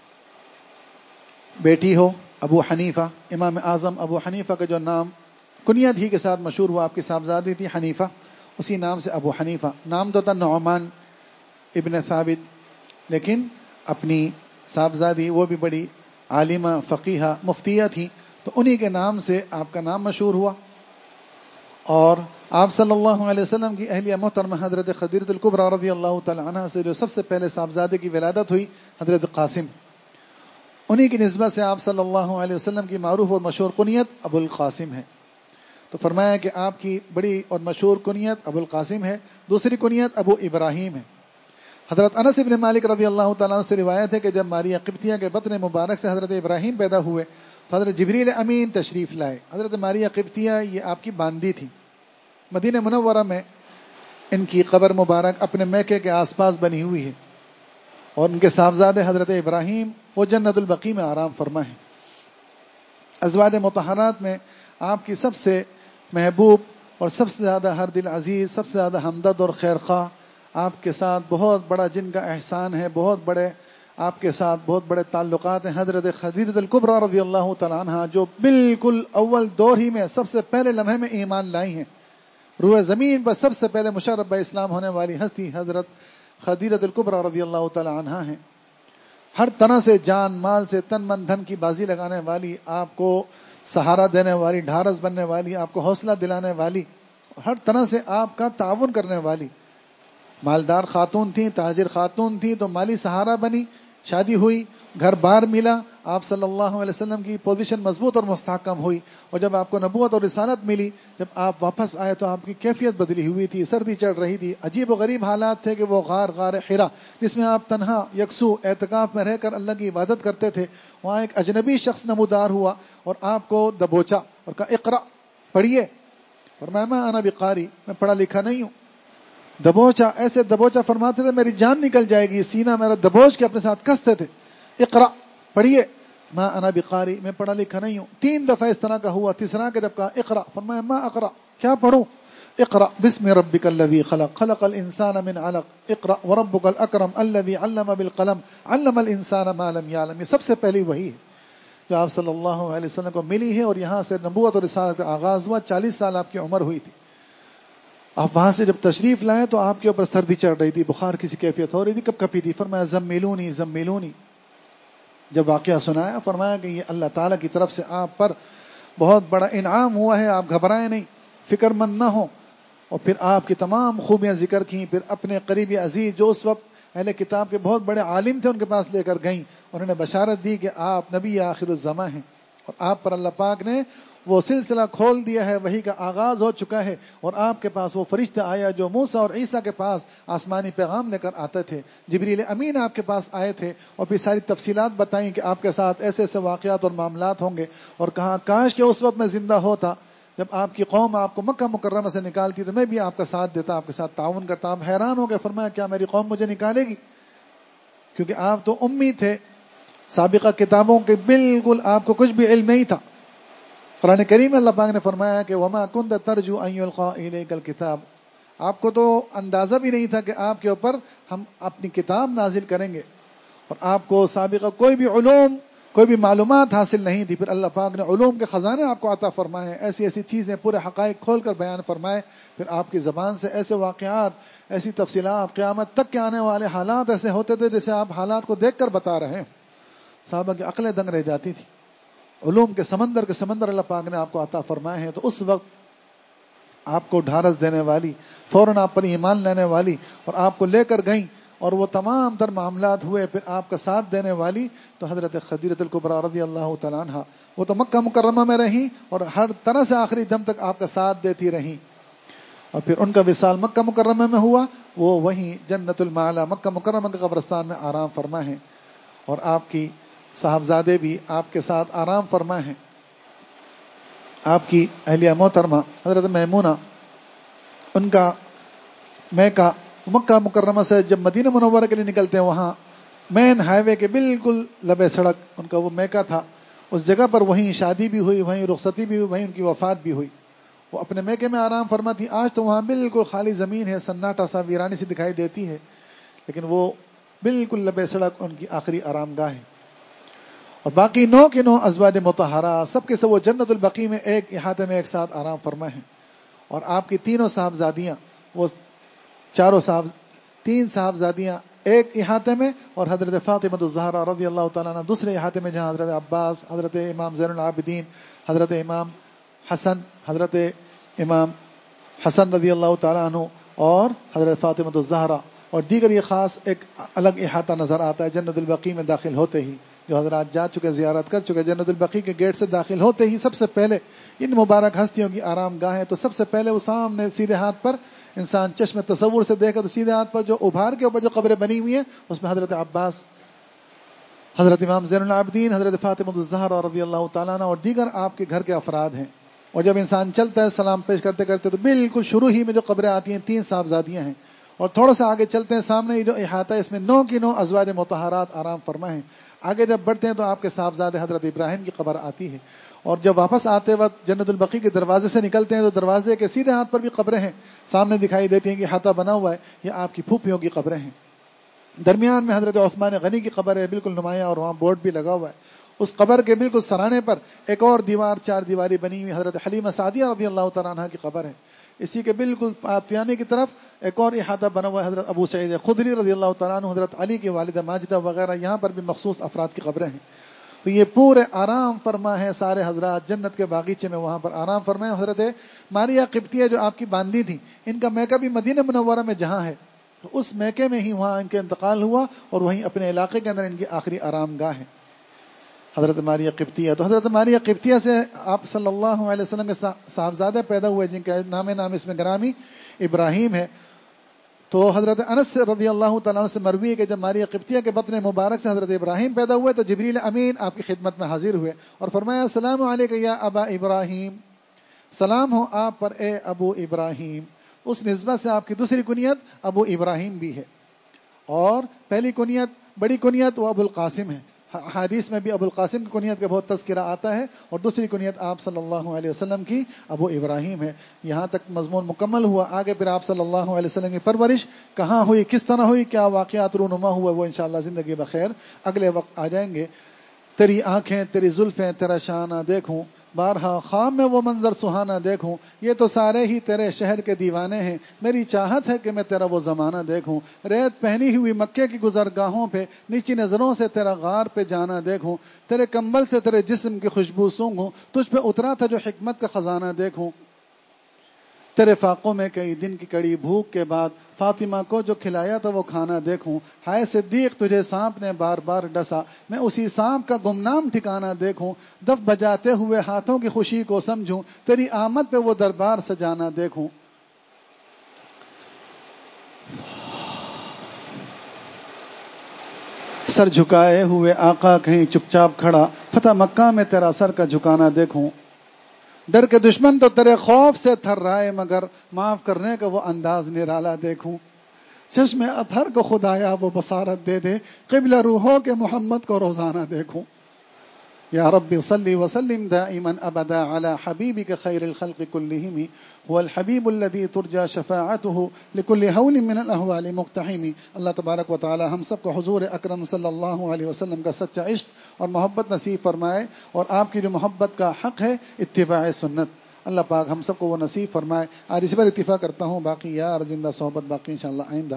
بیٹی ہو ابو حنیفہ، امام اعظم ابو حنیفہ کا جو نام کنیت ہی کے ساتھ مشہور ہوا، آپ کی صاحبزادی تھی حنیفہ، اسی نام سے ابو حنیفہ۔ نام تو تھا نعمان ابن ثابت، لیکن اپنی صاحبزادی وہ بھی بڑی عالمہ فقیہہ مفتیہ تھی، تو انہی کے نام سے آپ کا نام مشہور ہوا۔ اور آپ صلی اللہ علیہ وسلم کی اہلیہ محترمہ حضرت خدیجہ الکبریٰ رضی اللہ تعالی عنہا سے جو سب سے پہلے صاحبزادے کی ولادت ہوئی حضرت قاسم، انہی کی نسبت سے آپ صلی اللہ علیہ وسلم کی معروف اور مشہور کنیت ابو القاسم ہے۔ تو فرمایا کہ آپ کی بڑی اور مشہور کنیت ابو القاسم ہے، دوسری کنیت ابو ابراہیم ہے۔ حضرت انس بن مالک رضی اللہ تعالیٰ عنہ سے روایت ہے کہ جب ماریہ قبطیہ کے بطن مبارک سے حضرت ابراہیم پیدا ہوئے تو حضرت جبریل امین تشریف لائے۔ حضرت ماریہ قبطیہ یہ آپ کی باندی تھی، مدینہ منورہ میں ان کی قبر مبارک اپنے میکے کے آس پاس بنی ہوئی ہے، اور ان کے صاحبزادے حضرت ابراہیم وہ جنت البقیع میں آرام فرما ہیں۔ ازواج مطہرات میں آپ کی سب سے محبوب اور سب سے زیادہ ہر دل عزیز، سب سے زیادہ ہمدرد اور خیر خواہ، آپ کے ساتھ بہت بڑا جن کا احسان ہے، بہت بڑے آپ کے ساتھ بہت بڑے تعلقات ہیں، حضرت خدیجہ الکبریٰ رضی اللہ تعالیٰ عنہ، جو بالکل اول دور ہی میں سب سے پہلے لمحے میں ایمان لائی ہیں۔ روئے زمین پر سب سے پہلے مشرف بہ اسلام ہونے والی ہستی حضرت خدیجہ الکبریٰ رضی اللہ تعالیٰ عنہ ہیں۔ ہر طرح سے جان مال سے تن من دھن کی بازی لگانے والی، آپ کو سہارا دینے والی، ڈھارس بننے والی، آپ کو حوصلہ دلانے والی، ہر طرح سے آپ کا تعاون کرنے والی مالدار خاتون تھیں، تاجر خاتون تھیں، تو مالی سہارا بنی، شادی ہوئی، گھر بار ملا، آپ صلی اللہ علیہ وسلم کی پوزیشن مضبوط اور مستحکم ہوئی، اور جب آپ کو نبوت اور رسالت ملی، جب آپ واپس آئے تو آپ کی کیفیت بدلی ہوئی تھی، سردی چڑھ رہی تھی، عجیب و غریب حالات تھے کہ وہ غار غار حرا جس میں آپ تنہا یکسو اعتکاف میں رہ کر اللہ کی عبادت کرتے تھے، وہاں ایک اجنبی شخص نمودار ہوا اور آپ کو دبوچا اور کہا اقرا، پڑھیے۔ فرمایا ما انا بقاری، میں پڑھا لکھا نہیں ہوں۔ دبوچا، ایسے دبوچا فرماتے تھے میری جان نکل جائے گی، سینہ میرا دبوچ کے اپنے ساتھ کستے تھے۔ اقرا، پڑھیے۔ ما انا بقاری، میں پڑھا لکھا نہیں ہوں۔ تین دفعہ اس طرح کا ہوا، تیسرا کہ جب کہا اقرا، فرمایا ما اقرا، کیا پڑھوں؟ اقرا بسم ربک الذی خلق، خلق الانسان من علق، اقرا وربک الاکرم الذی علم بالقلم، علم الانسان ما لم یعلم۔ یہ سب سے پہلی وحی ہے جو آپ صلی اللہ علیہ وسلم کو ملی ہے، اور یہاں سے نبوت اور رسالت کا آغاز ہوا۔ چالیس سال آپ کی عمر ہوئی تھی۔ آپ وہاں سے جب تشریف لائے تو آپ کے اوپر سردی چڑھ رہی تھی، بخار کسی کیفیت ہو رہی تھی، کب کپی تھی۔ فرمایا زمیلونی زمیلونی۔ جب واقعہ سنایا فرمایا کہ یہ اللہ تعالیٰ کی طرف سے آپ پر بہت بڑا انعام ہوا ہے، آپ گھبرائیں نہیں، فکر مند نہ ہوں۔ اور پھر آپ کی تمام خوبیاں ذکر کی، پھر اپنے قریبی عزیز جو اس وقت اہل کتاب کے بہت بڑے عالم تھے ان کے پاس لے کر گئیں، انہوں نے بشارت دی کہ آپ نبی آخر الزماں ہیں، اور آپ پر اللہ پاک نے وہ سلسلہ کھول دیا ہے، وحی کا آغاز ہو چکا ہے، اور آپ کے پاس وہ فرشتہ آیا جو موسیٰ اور عیسیٰ کے پاس آسمانی پیغام لے کر آتے تھے۔ جبریل امین آپ کے پاس آئے تھے اور پھر ساری تفصیلات بتائیں کہ آپ کے ساتھ ایسے ایسے واقعات اور معاملات ہوں گے، اور کہا کاش کہ اس وقت میں زندہ ہوتا جب آپ کی قوم آپ کو مکہ مکرمہ سے نکالتی تو میں بھی آپ کا ساتھ دیتا، آپ کے ساتھ تعاون کرتا۔ آپ حیران ہو گئے، فرمایا کیا میری قوم مجھے نکالے گی؟ کیونکہ آپ تو امی تھے، سابقہ کتابوں کے بالکل آپ کو کچھ بھی علم نہیں تھا۔ قرآن کریم میں اللہ پاک نے فرمایا کہ وما كنت ترجو ان يلقى اليك الكتاب، آپ کو تو اندازہ بھی نہیں تھا کہ آپ کے اوپر ہم اپنی کتاب نازل کریں گے، اور آپ کو سابقہ کوئی بھی علوم کوئی بھی معلومات حاصل نہیں تھی۔ پھر اللہ پاک نے علوم کے خزانے آپ کو عطا فرمائے، ایسی ایسی چیزیں پورے حقائق کھول کر بیان فرمائے، پھر آپ کی زبان سے ایسے واقعات، ایسی تفصیلات، قیامت تک کے آنے والے حالات ایسے ہوتے تھے جیسے آپ حالات کو دیکھ کر بتا رہے ہیں، صحابہ کی عقلیں دنگ رہ جاتی تھی۔ علوم کے سمندر کے سمندر اللہ پاک نے آپ کو عطا فرمائے ہیں، تو اس وقت آپ کو ڈھارس دینے والی، فوراً آپ پر ایمان لینے والی، اور آپ کو لے کر گئیں اور وہ تمام تر معاملات ہوئے، پھر آپ کا ساتھ دینے والی تو حضرت خدیجہ الکبریٰ رضی اللہ تعالیٰ عنہ، وہ تو مکہ مکرمہ میں رہیں اور ہر طرح سے آخری دم تک آپ کا ساتھ دیتی رہیں، اور پھر ان کا وصال مکہ مکرمہ میں ہوا، وہ وہیں جنت المعلی مکہ مکرمہ کے قبرستان میں آرام فرما ہیں، اور آپ کی صاحبزادے بھی آپ کے ساتھ آرام فرما ہیں۔ آپ کی اہلیہ محترمہ حضرت میمونہ، ان کا میکہ مکہ مکرمہ سے جب مدینہ منورہ کے لیے نکلتے ہیں، وہاں مین ہائی وے کے بالکل لبے سڑک ان کا وہ میکہ تھا، اس جگہ پر وہیں شادی بھی ہوئی، وہیں رخصتی بھی ہوئی، وہیں ان کی وفات بھی ہوئی۔ وہ اپنے میکے میں آرام فرما تھی۔ آج تو وہاں بالکل خالی زمین ہے، سناٹا سا ویرانی سی دکھائی دیتی ہے، لیکن وہ بالکل لبے سڑک ان کی آخری آرام گاہ ہے۔ اور باقی نو کے نو ازواج مطہرہ سب کے سب وہ جنت البقیع میں ایک احاطے میں ایک ساتھ آرام فرما ہیں، اور آپ کی تینوں صاحبزادیاں، وہ چاروں صاحب تین صاحبزادیاں ایک احاطے میں، اور حضرت فاطمہ الزہرا رضی اللہ تعالیٰ عنہ دوسرے احاطے میں، جہاں حضرت عباس، حضرت امام زین العابدین، حضرت امام حسن، حضرت امام حسن رضی اللہ تعالیٰ عنہ اور حضرت فاطمہ الزہرا اور دیگر یہ خاص ایک الگ احاطہ نظر آتا ہے جنت البقیع میں داخل ہوتے ہی. جو حضرات جا چکے زیارت کر چکے, جنت البقیع کے گیٹ سے داخل ہوتے ہی سب سے پہلے ان مبارک ہستیوں کی آرام گاہ ہے. تو سب سے پہلے وہ سامنے سیدھے ہاتھ پر انسان چشم تصور سے دیکھا تو سیدھے ہاتھ پر جو ابھار کے اوپر جو قبریں بنی ہوئی ہیں اس میں حضرت عباس, حضرت امام زین العابدین, حضرت فاطمہ الزہرا رضی اللہ تعالیٰ عنہ اور دیگر آپ کے گھر کے افراد ہیں. اور جب انسان چلتا ہے سلام پیش کرتے کرتے تو بالکل شروع ہی میں جو قبریں آتی ہیں تین صاحبزادیاں ہیں. اور تھوڑا سا آگے چلتے ہیں سامنے یہ جو احاطہ ہے اس میں نو کی نو ازواج مطہرات آرام فرما ہیں. آگے جب بڑھتے ہیں تو آپ کے صاحبزادے حضرت ابراہیم کی قبر آتی ہے. اور جب واپس آتے وقت جنت البقیع کے دروازے سے نکلتے ہیں تو دروازے کے سیدھے ہاتھ پر بھی قبریں ہیں سامنے دکھائی دیتی ہیں کہ احاطہ بنا ہوا ہے, یہ آپ کی پھوپھیوں کی قبریں ہیں. درمیان میں حضرت عثمان غنی کی قبر ہے بالکل نمایاں اور وہاں بورڈ بھی لگا ہوا ہے. اس قبر کے بالکل سرانے پر ایک اور دیوار چار دیواری بنی ہوئی حضرت حلیمہ سعدیہ رضی اللہ تعالیٰ عنہ کی قبر ہے. اسی کے بالکل پاتیانے کی طرف ایک اور احاطہ بنا ہوا ہے حضرت ابو سعید خدری رضی اللہ تعالیٰ عنہ, حضرت علی کی والدہ ماجدہ وغیرہ, یہاں پر بھی مخصوص افراد کی قبریں ہیں. تو یہ پورے آرام فرما ہے سارے حضرات جنت کے باغیچے میں وہاں پر آرام فرمائے. حضرت ماریہ قبطیہ جو آپ کی باندی تھی ان کا میکہ بھی مدینہ منورہ میں جہاں ہے تو اس میکے میں ہی وہاں ان کے انتقال ہوا اور وہیں اپنے علاقے کے اندر ان کی آخری آرام گاہ ہے حضرت ماریہ قبطیہ. تو حضرت ماریہ قبطیہ سے آپ صلی اللہ علیہ وسلم کے صاحبزادہ پیدا ہوئے جن کا نام نام اس میں گرامی ابراہیم ہے. تو حضرت انس رضی اللہ تعالیٰ عنہ سے مروی ہے کہ جب ماریہ قبطیہ کے بطن مبارک سے حضرت ابراہیم پیدا ہوئے تو جبریل امین آپ کی خدمت میں حاضر ہوئے اور فرمایا السلام علیکم یا ابا ابراہیم, سلام ہو آپ پر اے ابو ابراہیم. اس نسبت سے آپ کی دوسری کنیت ابو ابراہیم بھی ہے اور پہلی کنیت بڑی کنیت وہ ابو القاسم ہے. حدیث میں بھی ابو القاسم کی کنیت کا بہت تذکرہ آتا ہے اور دوسری کنیت آپ صلی اللہ علیہ وسلم کی ابو ابراہیم ہے. یہاں تک مضمون مکمل ہوا. آگے پھر آپ صلی اللہ علیہ وسلم کی پرورش کہاں ہوئی, کس طرح ہوئی, کیا واقعات رونما ہوئے, وہ انشاءاللہ زندگی بخیر اگلے وقت آ جائیں گے. تیری آنکھیں تیری زلفیں تیرا شانہ دیکھوں, بارہا خواب میں وہ منظر سہانا دیکھوں, یہ تو سارے ہی تیرے شہر کے دیوانے ہیں, میری چاہت ہے کہ میں تیرا وہ زمانہ دیکھوں. ریت پہنی ہوئی مکے کی گزرگاہوں پہ نیچی نظروں سے تیرا غار پہ جانا دیکھوں, تیرے کمبل سے تیرے جسم کی خوشبو سونگھوں, تجھ پہ اترا تھا جو حکمت کا خزانہ دیکھوں. تیرے فاقوں میں کئی دن کی کڑی بھوک کے بعد فاطمہ کو جو کھلایا تھا وہ کھانا دیکھوں. ہائے صدیق تجھے سانپ نے بار بار ڈسا, میں اسی سانپ کا گمنام ٹھکانہ دیکھوں. دف بجاتے ہوئے ہاتھوں کی خوشی کو سمجھوں, تیری آمد پہ وہ دربار سجانا دیکھوں. سر جھکائے ہوئے آقا کہیں چپ چاپ کھڑا, فتح مکہ میں تیرا سر کا جھکانا دیکھوں. ڈر کے دشمن تو تیرے خوف سے تھر رائے, مگر معاف کرنے کا وہ انداز نرالا دیکھوں. چشم اطہر کو خدایا وہ بصارت دے دے, قبلہ روحوں کے محمد کو روزانہ دیکھوں. یا رب صلی وسلم دائما ابدا على حبیبک خیر الخلق کلہم, هو الحبیب الذی ترجى شفاعته لكل هول من الاحوال مقتحم. اللہ تبارک و تعالی ہم سب کو حضور اکرم صلی اللہ علیہ وسلم کا سچا عشق اور محبت نصیب فرمائے, اور آپ کی جو محبت کا حق ہے اتباع سنت, اللہ پاک ہم سب کو وہ نصیب فرمائے. آج اس پر اتفاق کرتا ہوں, باقی یار زندہ صحبت باقی انشاءاللہ آئندہ.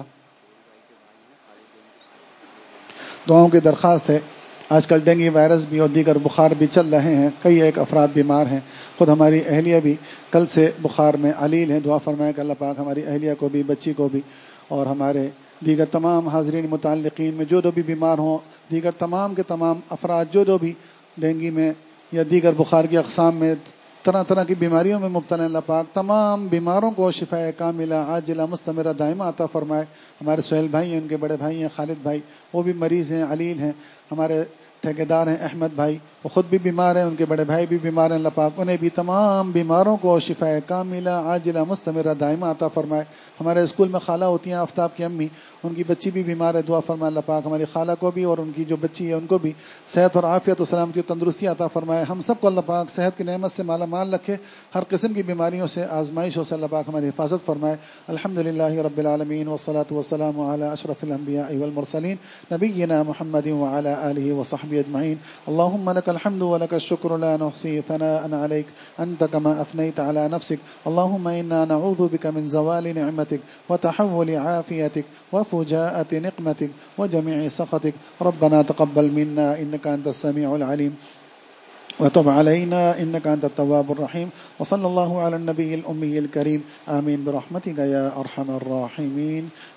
دعاؤں کی درخواست ہے. آج کل ڈینگی وائرس بھی اور دیگر بخار بھی چل رہے ہیں, کئی ایک افراد بیمار ہیں. خود ہماری اہلیہ بھی کل سے بخار میں علیل ہیں. دعا فرمائے کہ اللہ پاک ہماری اہلیہ کو بھی, بچی کو بھی, اور ہمارے دیگر تمام حاضرین متعلقین میں جو جو بھی بیمار ہوں, دیگر تمام کے تمام افراد جو جو بھی ڈینگی میں یا دیگر بخار کی اقسام میں طرح طرح کی بیماریوں میں مبتلا ہیں, اللہ پاک تمام بیماروں کو شفاء کاملہ عاجلہ مستمرہ دائمہ عطا فرمائے. ہمارے سہیل بھائی ہیں, ان کے بڑے بھائی ہیں خالد بھائی, وہ بھی مریض ہیں, علیل ہیں. ہمارے ٹھیکیدار ہیں احمد بھائی, وہ خود بھی بیمار ہیں, ان کے بڑے بھائی بھی بیمار ہیں. اللہ پاک انہیں بھی تمام بیماروں کو شفاء کاملہ عاجلہ مستمرہ دائمہ عطا فرمائے. ہمارے اسکول میں خالہ ہوتی ہیں آفتاب کی امی, ان کی بچی بھی بیمار ہے. دعا فرمائے اللہ پاک ہماری خالہ کو بھی اور ان کی جو بچی ہے ان کو بھی صحت اور عافیت و سلامتی و تندرستی عطا فرمائے. ہم سب کو اللہ پاک صحت کی نعمت سے مالا مال رکھے, ہر قسم کی بیماریوں سے آزمائشوں سے اللہ پاک ہماری حفاظت فرمائے. الحمدللہ رب العالمین والصلاة والسلام علی اشرف الانبیاء والمرسلین نبینا محمد وعلی آلہ وصحبہ اجمعین. اللهم لك الحمد ولك الشكر لا نحصي ثناء عليك انت كما اثنيت على نفسك. اللهم انا نعوذ بك من زوال نعمتك وتحول عافيتك وفجاءة نقمتك وجميع سخطك. ربنا تقبل منا انك انت السميع العليم وتب علينا إنك أنت التواب الرحيم وصلى الله على النبي الأمي الكريم آمين برحمتك يا أرحم الراحمين